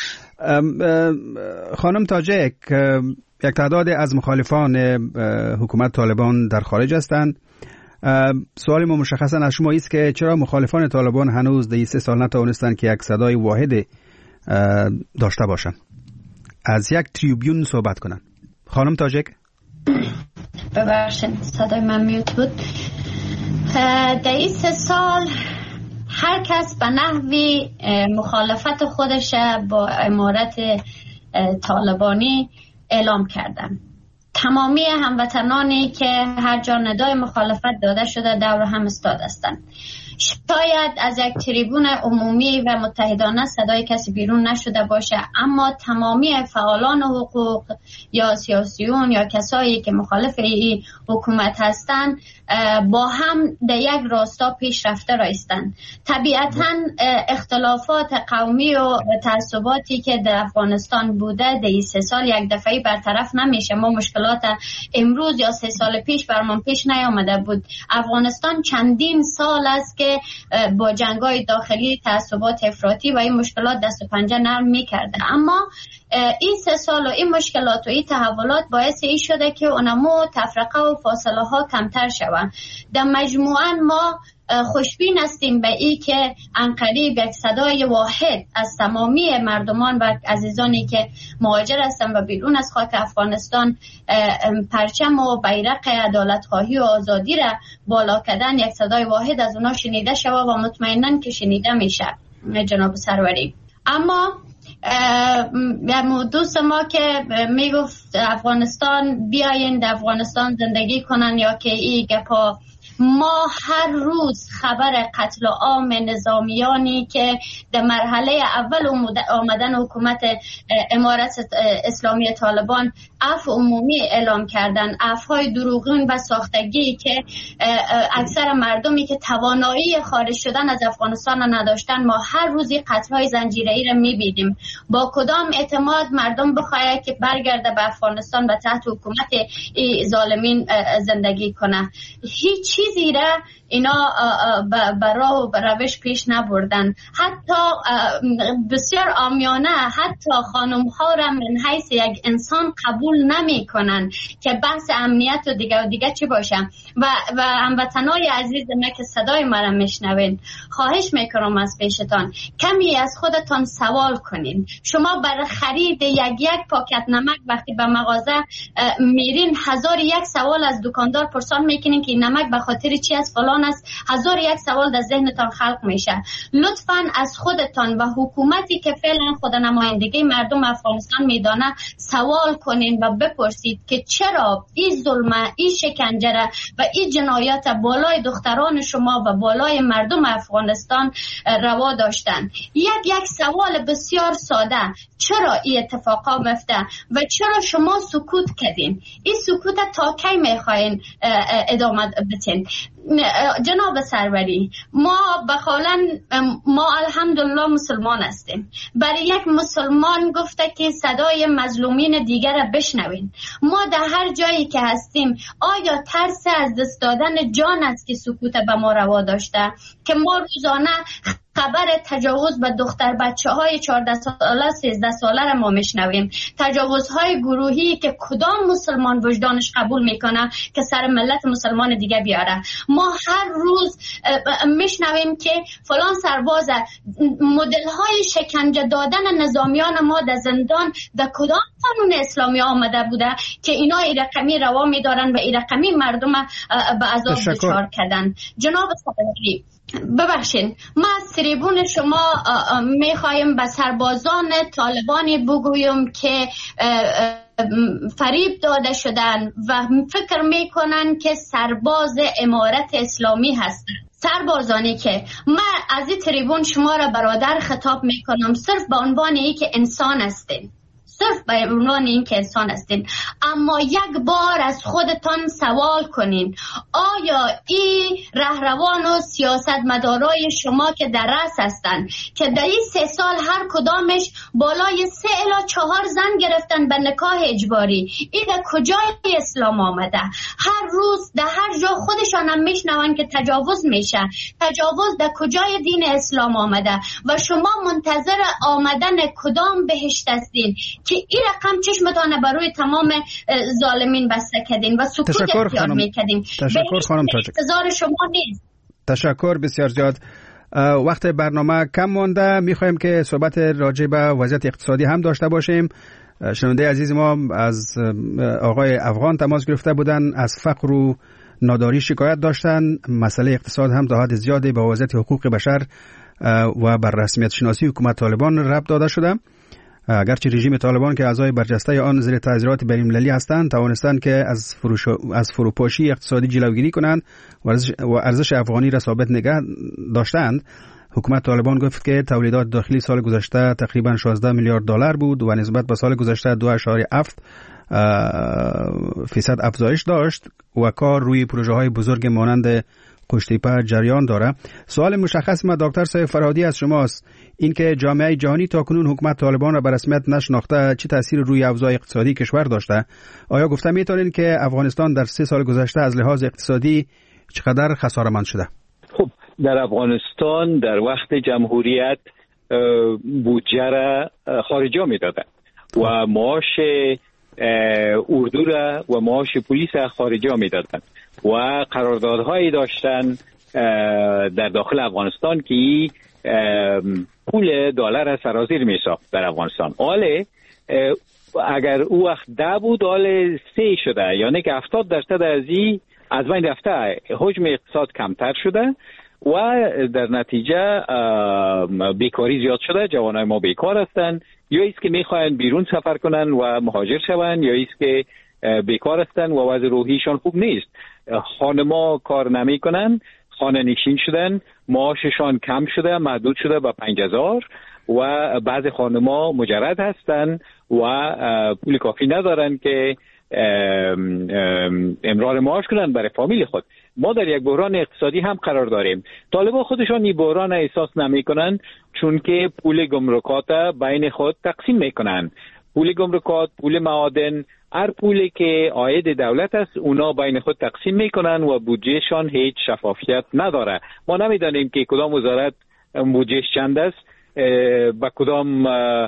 خانم تاجک، یک تعداد از مخالفان حکومت طالبان در خارج هستند. سوال ما مشخصا از شما است که چرا مخالفان طالبان هنوز در سه سال نتوانستند که یک صدای واحد داشته باشند، از یک تریبیون صحبت کنند؟ خانم تاجک. ببخشید صدای من میوت بود. در این سه سال هر کس به نحوی مخالفت خودش با امارت طالبانی اعلام کردن. تمامی هموطنانی که هر جا ندای مخالفت داده شده دور هم استاد هستند. شاید از یک تریبون عمومی و متحدانه صدای کسی بیرون نشده باشه، اما تمامی فعالان حقوق یا سیاسیون یا کسایی که مخالف این حکومت هستند با هم در یک راستا پیش رفته رایستند. طبیعتاً اختلافات قومی و تعصباتی که در افغانستان بوده در این سه سال یک دفعی برطرف نمیشه. ما مشکلات امروز یا سه سال پیش برمان پیش نیامده بود. افغانستان چندین سال است که با جنگای داخلی، تعصبات افراطی و این مشکلات دست و پنجه نرم میکرده، اما این سه سال و این مشکلات و این تحولات باعث این شده که اونمو تفرقه و فاصله ها کمتر شوند. در مجموعاً ما خوشبین هستیم به این که عنقریب یک صدای واحد از تمامی مردمان و عزیزانی که مهاجر هستند و بیرون از خاک افغانستان پرچم و بیرق عدالت‌خواهی و آزادی را بالا کردن، یک صدای واحد از اونا شنیده شود و مطمئناً که شنیده میشه جناب سروری. اما دوست ما که میگفت افغانستان بیاین در افغانستان زندگی کنن یا که این گپا، ما هر روز خبر قتل عام نظامیانی که در مرحله اول آمدن حکومت امارت اسلامی طالبان عفو عمومی اعلام کردن، عفوهای دروغین و ساختگی که اکثر مردمی که توانایی خارج شدن از افغانستان نداشتن، ما هر روزی قتل‌های زنجیره‌ای را می‌بینیم. با کدام اعتماد مردم بخواهد که برگرده به افغانستان و تحت حکومت ظالمین زندگی کنه؟ هیچ چیزی را اینا برای و روش پیش نبردن. حتی بسیار عامیانه حتی خانم ها را من حیث یک انسان قبول نمی کنن که بحث امنیت و دیگه و دیگه چی باشه. و و هموطنای عزیز ما که صدای مرا میشنوین، خواهش میکنم از پیشتان کمی از خودتان سوال کنین. شما برای خرید یک یک پاکت نمک وقتی به مغازه میرین، هزار یک سوال از دکاندار پرسان میکنین که نمک به خاطر چی است فلان است، هزار یک سوال در ذهنتان خلق میشه. لطفاً از خودتان و حکومتی که فعلا خود نمایندگی مردم افغانستان میدانه سوال کنین و بپرسید که چرا این ظلم، این شکنجه و این جنایات بالای دختران شما و بالای مردم افغانستان روا داشتن. یک یک سوال بسیار ساده، چرا این اتفاقا میفته و چرا شما سکوت کردین؟ این سکوت تا کی میخواین ادامه بدین؟ جناب سروری، ما بخالا ما الحمدلله مسلمان هستیم. برای یک مسلمان گفته که صدای مظلومین دیگر را بشنوین. ما در هر جایی که هستیم، آیا ترس از دست دادن جان است که سکوت به ما روا داشته که ما روزانه خبر تجاوز به دختر بچه های چهارده ساله سیزده ساله را ما میشنویم، تجاوزهای گروهی که کدام مسلمان وجدانش قبول میکنه که سر ملت مسلمان دیگه بیاره. ما هر روز میشنویم که فلان سرباز مدل های شکنجه دادن نظامیان ما در زندان در کدام قانون اسلامی آمده بوده که اینا ای رقمی روا میدارن و ای رقمی مردم به عذاب دچار کردن. جناب سروری، ببخشید، ما از تریبون شما میخوایم به سربازان طالبانی بگویم که فریب داده شدن و فکر میکنن که سرباز امارت اسلامی هستن. سربازانی که من از این تریبون شما را برادر خطاب میکنم صرف به عنوان ای که انسان هستین، صرف به عنوان این که انسان هستین، اما یک بار از خودتان سوال کنین آیا این رهروان و سیاستمدارای شما که در رأس هستن که در این سه سال هر کدامش بالای سه الی چهار زن گرفتن به نکاح اجباری، این در کجای اسلام آمده؟ هر روز در هر جا خودشان هم میشنون که تجاوز میشه. تجاوز در کجای دین اسلام آمده و شما منتظر آمدن کدام بهشت هستین که این رقم چشمتان بروی تمام ظالمین بسته کردین و سکوت اختیار میکردین؟ تشکر خانم تاجک. انتظار شما نیست. تشکر بسیار زیاد. وقت برنامه کم مانده، میخوایم که صحبت راجع به وضعیت اقتصادی هم داشته باشیم. شنونده عزیز ما از آقای افغان تماس گرفته بودن، از فقر و ناداری شکایت داشتن. مسئله اقتصاد هم تا حد زیادی به وضعیت حقوق بشر و بر رسمیت شناسی حکومت طالبان ربط داده شده. اگرچه رژیم طالبان که اعضای برجسته آن زیر تعذیرات بین‌المللی هستند توانستند که از فروش از فروپاشی اقتصادی جلوگیری کنند و ارزش افغانی را ثابت نگه داشتند. حکومت طالبان گفت که تولیدات داخلی سال گذشته تقریبا شانزده میلیارد دلار بود و نسبت به سال گذشته دو اعشاریه هفت فیصد افزایش داشت و کار روی پروژه‌های بزرگ مانند قشتیپه جریان داره. سوال مشخص ما دکتر سیف فرهادی از شماست، اینکه جامعه جهانی تاکنون حکومت طالبان را به رسمیت نشناخته چه تأثیر روی اوضاع اقتصادی کشور داشته؟ آیا گفته میتونین که افغانستان در سه سال گذشته از لحاظ اقتصادی چقدر خساره‌مند شده؟ خب در افغانستان در وقت جمهوریت بودجه را خارجا میدادن و معاش اردو را و معاش پلیس را خارجا میدادن و قراردادهایی داشتن در داخل افغانستان که پول دلار سرازیر می ساخت در افغانستان. حالا اگر او وقت ده بود حالا سه شده، یعنی که هفتاد درصد از این از بین رفته، حجم اقتصاد کمتر شده و در نتیجه بیکاری زیاد شده. جوانای ما بیکار هستند، یا ایست که میخواین بیرون سفر کنن و مهاجر شون، یا ایست که بیکار هستند و وضع روحیشان خوب نیست. خانما کار نمی کنن، خانه نشین شدن، معاششان کم شده، محدود شده به پنج هزار و بعض خانما مجرد هستن و پول کافی ندارن که امرار معاش کنن برای فامیل خود. ما در یک بحران اقتصادی هم قرار داریم. طالبان خودشان این بحران احساس نمی کنن چون که پول گمرکات بین خود تقسیم میکنن. پول گمرکات، پول معادن، هر پولی که عاید دولت است اونا بین خود تقسیم میکنن و بودجهشان هیچ شفافیت نداره. ما نمیدانیم که کدام وزارت بودجهش چند است، با کدام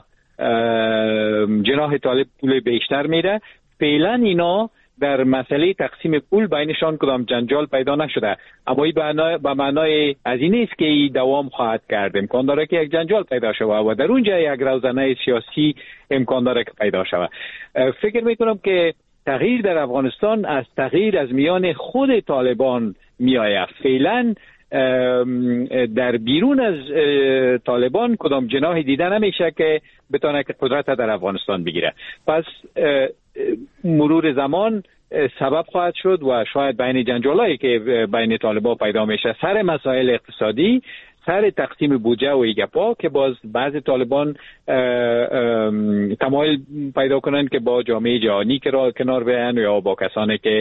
جناح طالب پول بیشتر میره. فعلا اینا در مسئله تقسیم پول بینشان کدام جنجال پیدا نشده، اما این به معنای از این نیست که این دوام خواهد کرد. امکان داره که یک جنجال پیدا شود و در اونجا یک روزنه سیاسی امکان داره که پیدا شود. فکر میکنم که تغییر در افغانستان از تغییر از میان خود طالبان میآید. فعلا در بیرون از طالبان کدام جناحی دیده نمیشه که بتونه که قدرت در افغانستان بگیره. پس مرور زمان سبب خواهد شد و شاید بین جنجالایی که بین طالبان پیدا میشه سر مسائل اقتصادی، سر تقسیم بودجه و ایگپا که باز بعض طالبان تمایل پیدا کنند که با جامعه جهانی کنار بیان یا با کسانی که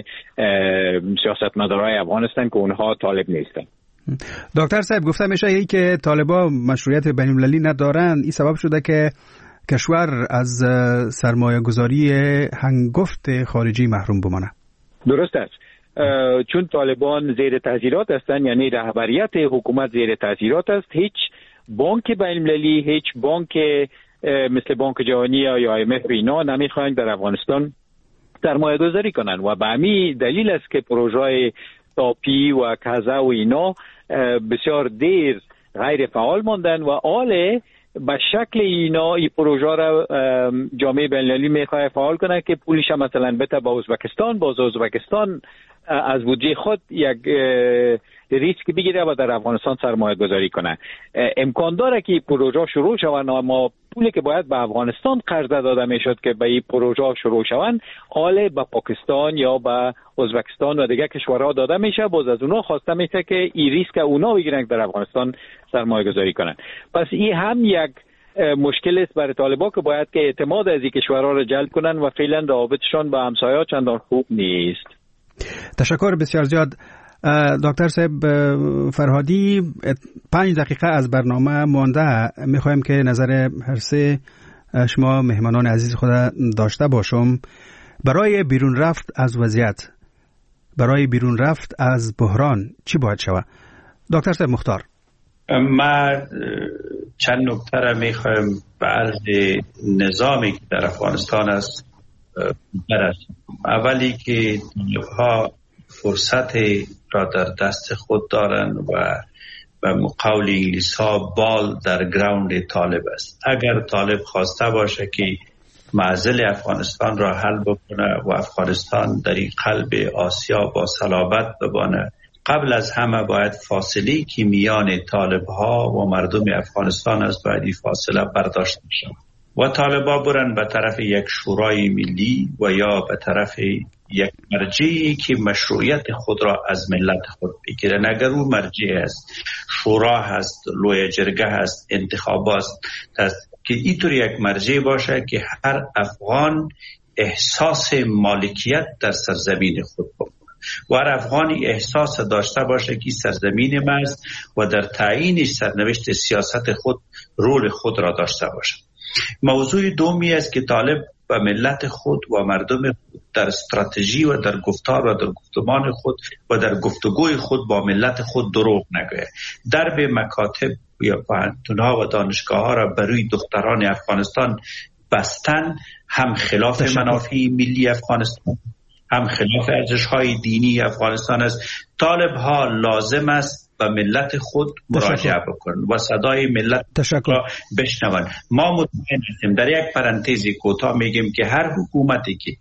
سیاستمدارای افغانستان که اونها طالب نیستن. دکتر صاحب گفته میشه ای که طالبان مشروعیت بین المللی ندارن، این سبب شده که کشور از سرمایه گذاری هنگفت خارجی محروم بمانه. درست است. چون طالبان زیر تعذیرات هستند، یعنی رهبریت حکومت زیر تعذیرات است، هیچ بانک بین المللی، هیچ بانک مثل بانک جهانی یا آی ام اف اینا نمیخواهند در افغانستان سرمایه گذاری کنند و به همین دلیل است که پروژه تاپی و کازا و اینا بسیار دیر غیر فعال ماندن و آله به شکل اینا این پروژه را جامعه بین المللی میخواد فعال کنه که پولش مثلا بده با ازبکستان، باز ازبکستان از بودجه خود یک ریسک بگیره و در افغانستان سرمایه گذاری کنه. امکان داره که پروژه شروع شوند، اما پولی که باید به افغانستان قرض داده میشد که به این پروژه شروع شوند حالا به پاکستان یا به ازبکستان و دیگه کشورها داده میشه، باز از اونها خواسته میشه که این ریسک اونا بگیرن در افغانستان سرمایه گذاری کنن. پس این هم یک مشکل است برای طالبان که باید که اعتماد از این کشورها را جلب کنن و فعلا روابطشان با همسایه‌ها چندان خوب نیست. تشکر بسیار زیاد. دکتر صاحب فرهادی، پنج دقیقه از برنامه مانده، میخوایم که نظر هر سه شما مهمانان عزیز خود داشته باشم. برای بیرون رفت از وضعیت، برای بیرون رفت از بحران چی باید شود؟ دکتر صاحب مختار. من چند نکته را میخوایم به عرض نظامی که در افغانستان است برسیم. اولی که طالب‌ها فرصت را در دست خود دارند و به قول انگلیس ها بال در گراوند طالب است. اگر طالب خواسته باشه که معضل افغانستان را حل بکنه و افغانستان در این قلب آسیا با صلابت ببانه، قبل از همه باید فاصله که میان طالب ها و مردم افغانستان است باید این فاصله برداشت بشه و طالبا برن به طرف یک شورای ملی و یا به طرف یک مرجعی که مشروعیت خود را از ملت خود بگیره. اگر او مرجع است، شورا هست، لوی جرگه هست، انتخابات هست، که اینطور یک مرجع باشه که هر افغان احساس مالکیت در سرزمین خود بکنه و هر افغانی احساس داشته باشه که سرزمین ما است و در تعیین سرنوشت سیاست خود رول خود را داشته باشه. موضوع دومی است که طالب و ملت خود و مردم خود در استراتژی و در گفتار و در گفتمان خود و در گفتگوی خود با ملت خود دروغ نگوید. درب مکاتب یا پوهنتون‌ها و دانشگاه‌ها را برای دختران افغانستان بستن هم خلاف منافع ملی افغانستان، هم خلاف ارزش‌های دینی افغانستان است. طالب‌ها لازم است به ملت خود مراجعه بکنند و صدای ملت را بشنوند. ما مطمئن هستیم، در یک پرانتزی کوتاه میگیم که هر حکومتی که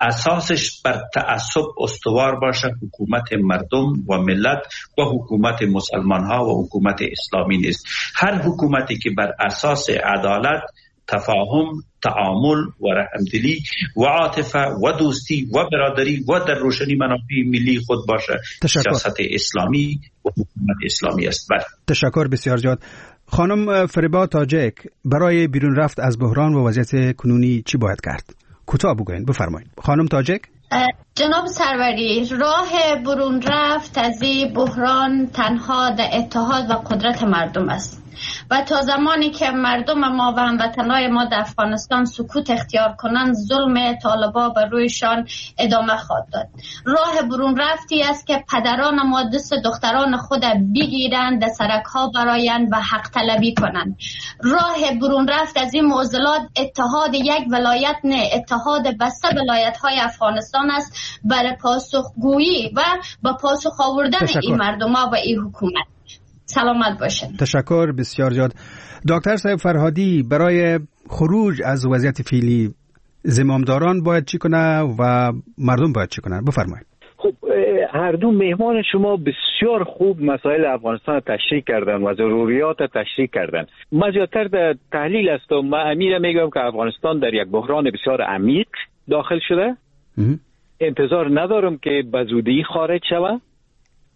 اساسش بر تعصب استوار باشه حکومت مردم و ملت و حکومت مسلمان ها و حکومت اسلامی نیست. هر حکومتی که بر اساس عدالت، تفاهم، تعامل و رحمدلی و عاطفه و دوستی و برادری و در روشنی منافع ملی خود باشه سیاست اسلامی و حکومت اسلامی است. بله. تشکر بسیار زیاد. خانم فریبا تاجک، برای بیرون رفت از بحران و وضعیت کنونی چی باید کرد؟ کوتاه بگوین، بفرمایید. خانم تاجک. جناب سروری، راه برون رفت از این بحران تنها در اتحاد و قدرت مردم است و تا زمانی که مردم ما و هموطنای ما در افغانستان سکوت اختیار کنند، ظلم طالبا بر رویشان ادامه خواهد داد. راه برون رفتی است که پدران ما دست دختران خود بگیرند، در سرک ها برایند و حق طلبی کنند. راه برون رفت از این معضلات اتحاد یک ولایت نه، اتحاد بسته ولایت های افغانستان است برای پاسخگویی و با پاسخ آوردن این مردم ها و این حکومت. سلامت باشین. تشکر بسیار زیاد. دکتر صاحب فرهادی، برای خروج از وضعیت فعلی زمامداران باید چی کنه و مردم باید چی کنه؟ بفرمایید. خب هر دو مهمان شما بسیار خوب مسائل افغانستان تشریح کردن و ضروریات تشریح کردن. من زیادتر در تحلیل است و من امیر میگم که افغانستان در یک بحران بسیار عمیق داخل شده. انتظار ندارم که به زودی خارج شود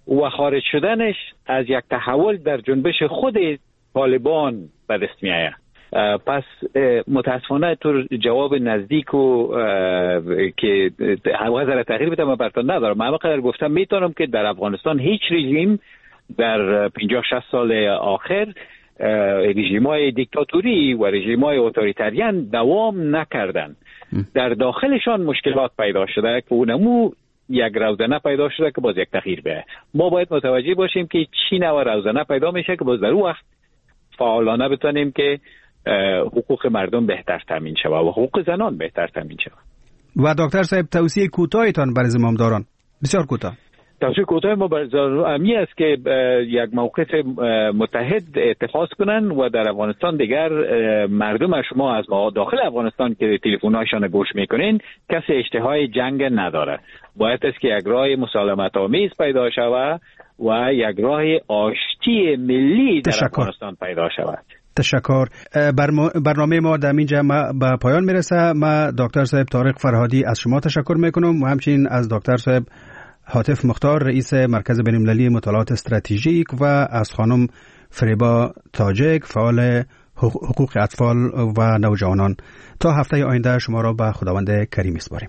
و خارج شدنش از یک تحول در جنبش خود طالبان به دست می آید. پس متاسفانه تو جواب نزدیک و که هوا ذره تغییر بده من براتون ندارم. من همقدر گفتم میتونم که در افغانستان هیچ رژیم در پنجاه شصت سال آخر رژیم‌های دیکتاتوری و رژیم‌های اتوریتریان دوام نکردن. در داخلشان مشکلات پیدا شده که اونمو یک روزنه پیدا شده که باز یک تغییر به. ما باید متوجه باشیم که چی نوع روزنه پیدا میشه که باز در اون وقت فعالانه بتونیم که حقوق مردم بهتر تامین شود و حقوق زنان بهتر تامین شود. و دکتر صاحب توصیه کوتاهتان برای زمامداران بسیار کوتاه. توصیه کوتاه ما برای امی است که یک موقف متحد اتخاذ کنن و در افغانستان دیگر مردم شما از ما داخل افغانستان که تلفن‌هاشون گوش میکنین کسی اشتهای جنگ نداره. باید است که یک راه مسالمت آمیز پیدا شود و یک راه آشتی ملی در تشکر. افغانستان پیدا شود. تشکر. برنامه ما در اینجا به پایان میرسه. ما دکتر صاحب طارق فرهادی از شما تشکر میکنم و همچنین از دکتر صاحب حاتف مختار رئیس مرکز بین‌المللی مطالعات استراتژیک و از خانم فریبا تاجک فعال حقوق اطفال و نوجوانان. تا هفته آینده شما را به خداوند کریم میسپاریم.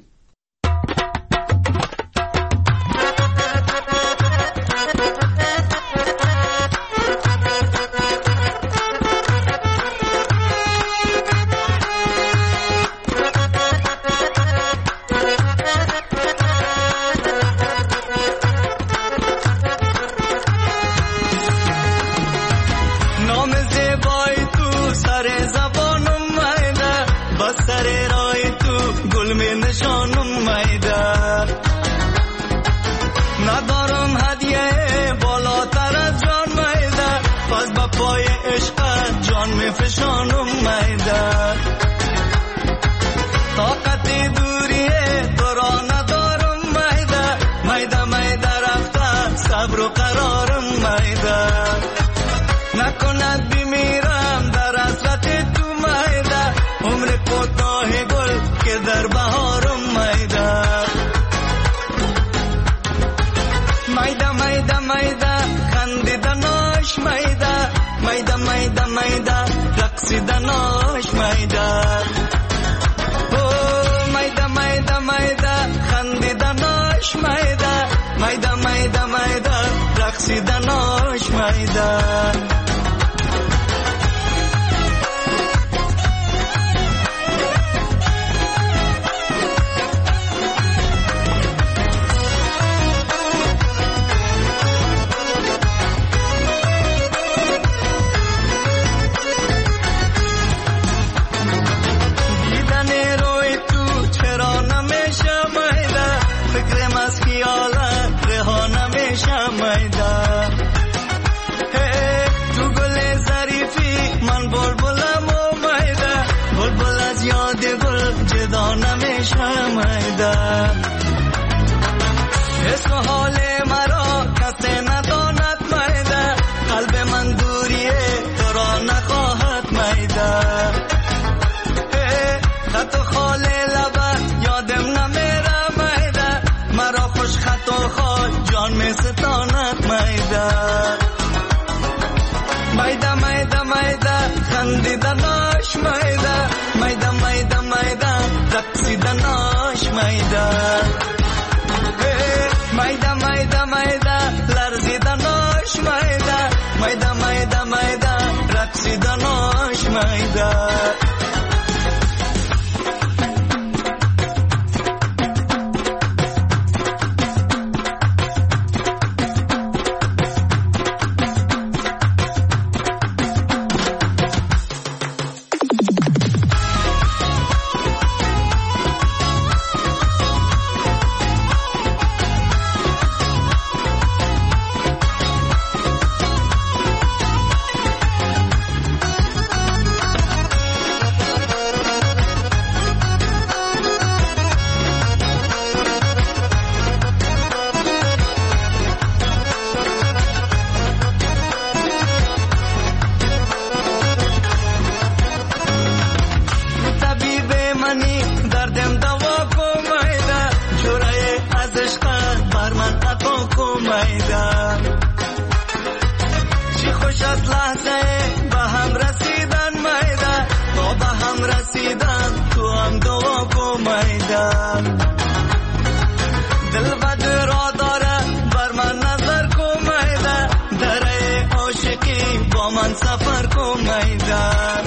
فشانم میدن طاقت دوریه تو را ندارم میدن میدن میدن رفتن صبر و قرارم میدن نکند بمیرم در حسرت تو میدن عمر کوتاه گل که در بهارم میدن میدن میدن میدن خندیدناش میدن میدن میدن میدن رقصیدناش میدن میدن میدن میدن خندیدناش میدن میدن میدن میدن رقصیدناش میدن تو گل ظریفی من بلبلم و میده بلبل از یاد گل جدا نمیشه میده حس و حال مرا کسی نداند میده قلب من دوریه تو را نخواهد میده خط و خال لبت یادم نمیره میده مرا خوش خط و خال جان می ستاند میده میده میده میده خندیدناش میده میده میده میده رقصیدناش میده میده میده میده لرزیدناش میده میده میده میده رقصیدناش میده خوش از لحظه به هم رسیدن میده با به هم رسیدن تو هم دعا کو میده دل بد را داره بر من نظر کو میده دره عاشقی با من سفر کو میده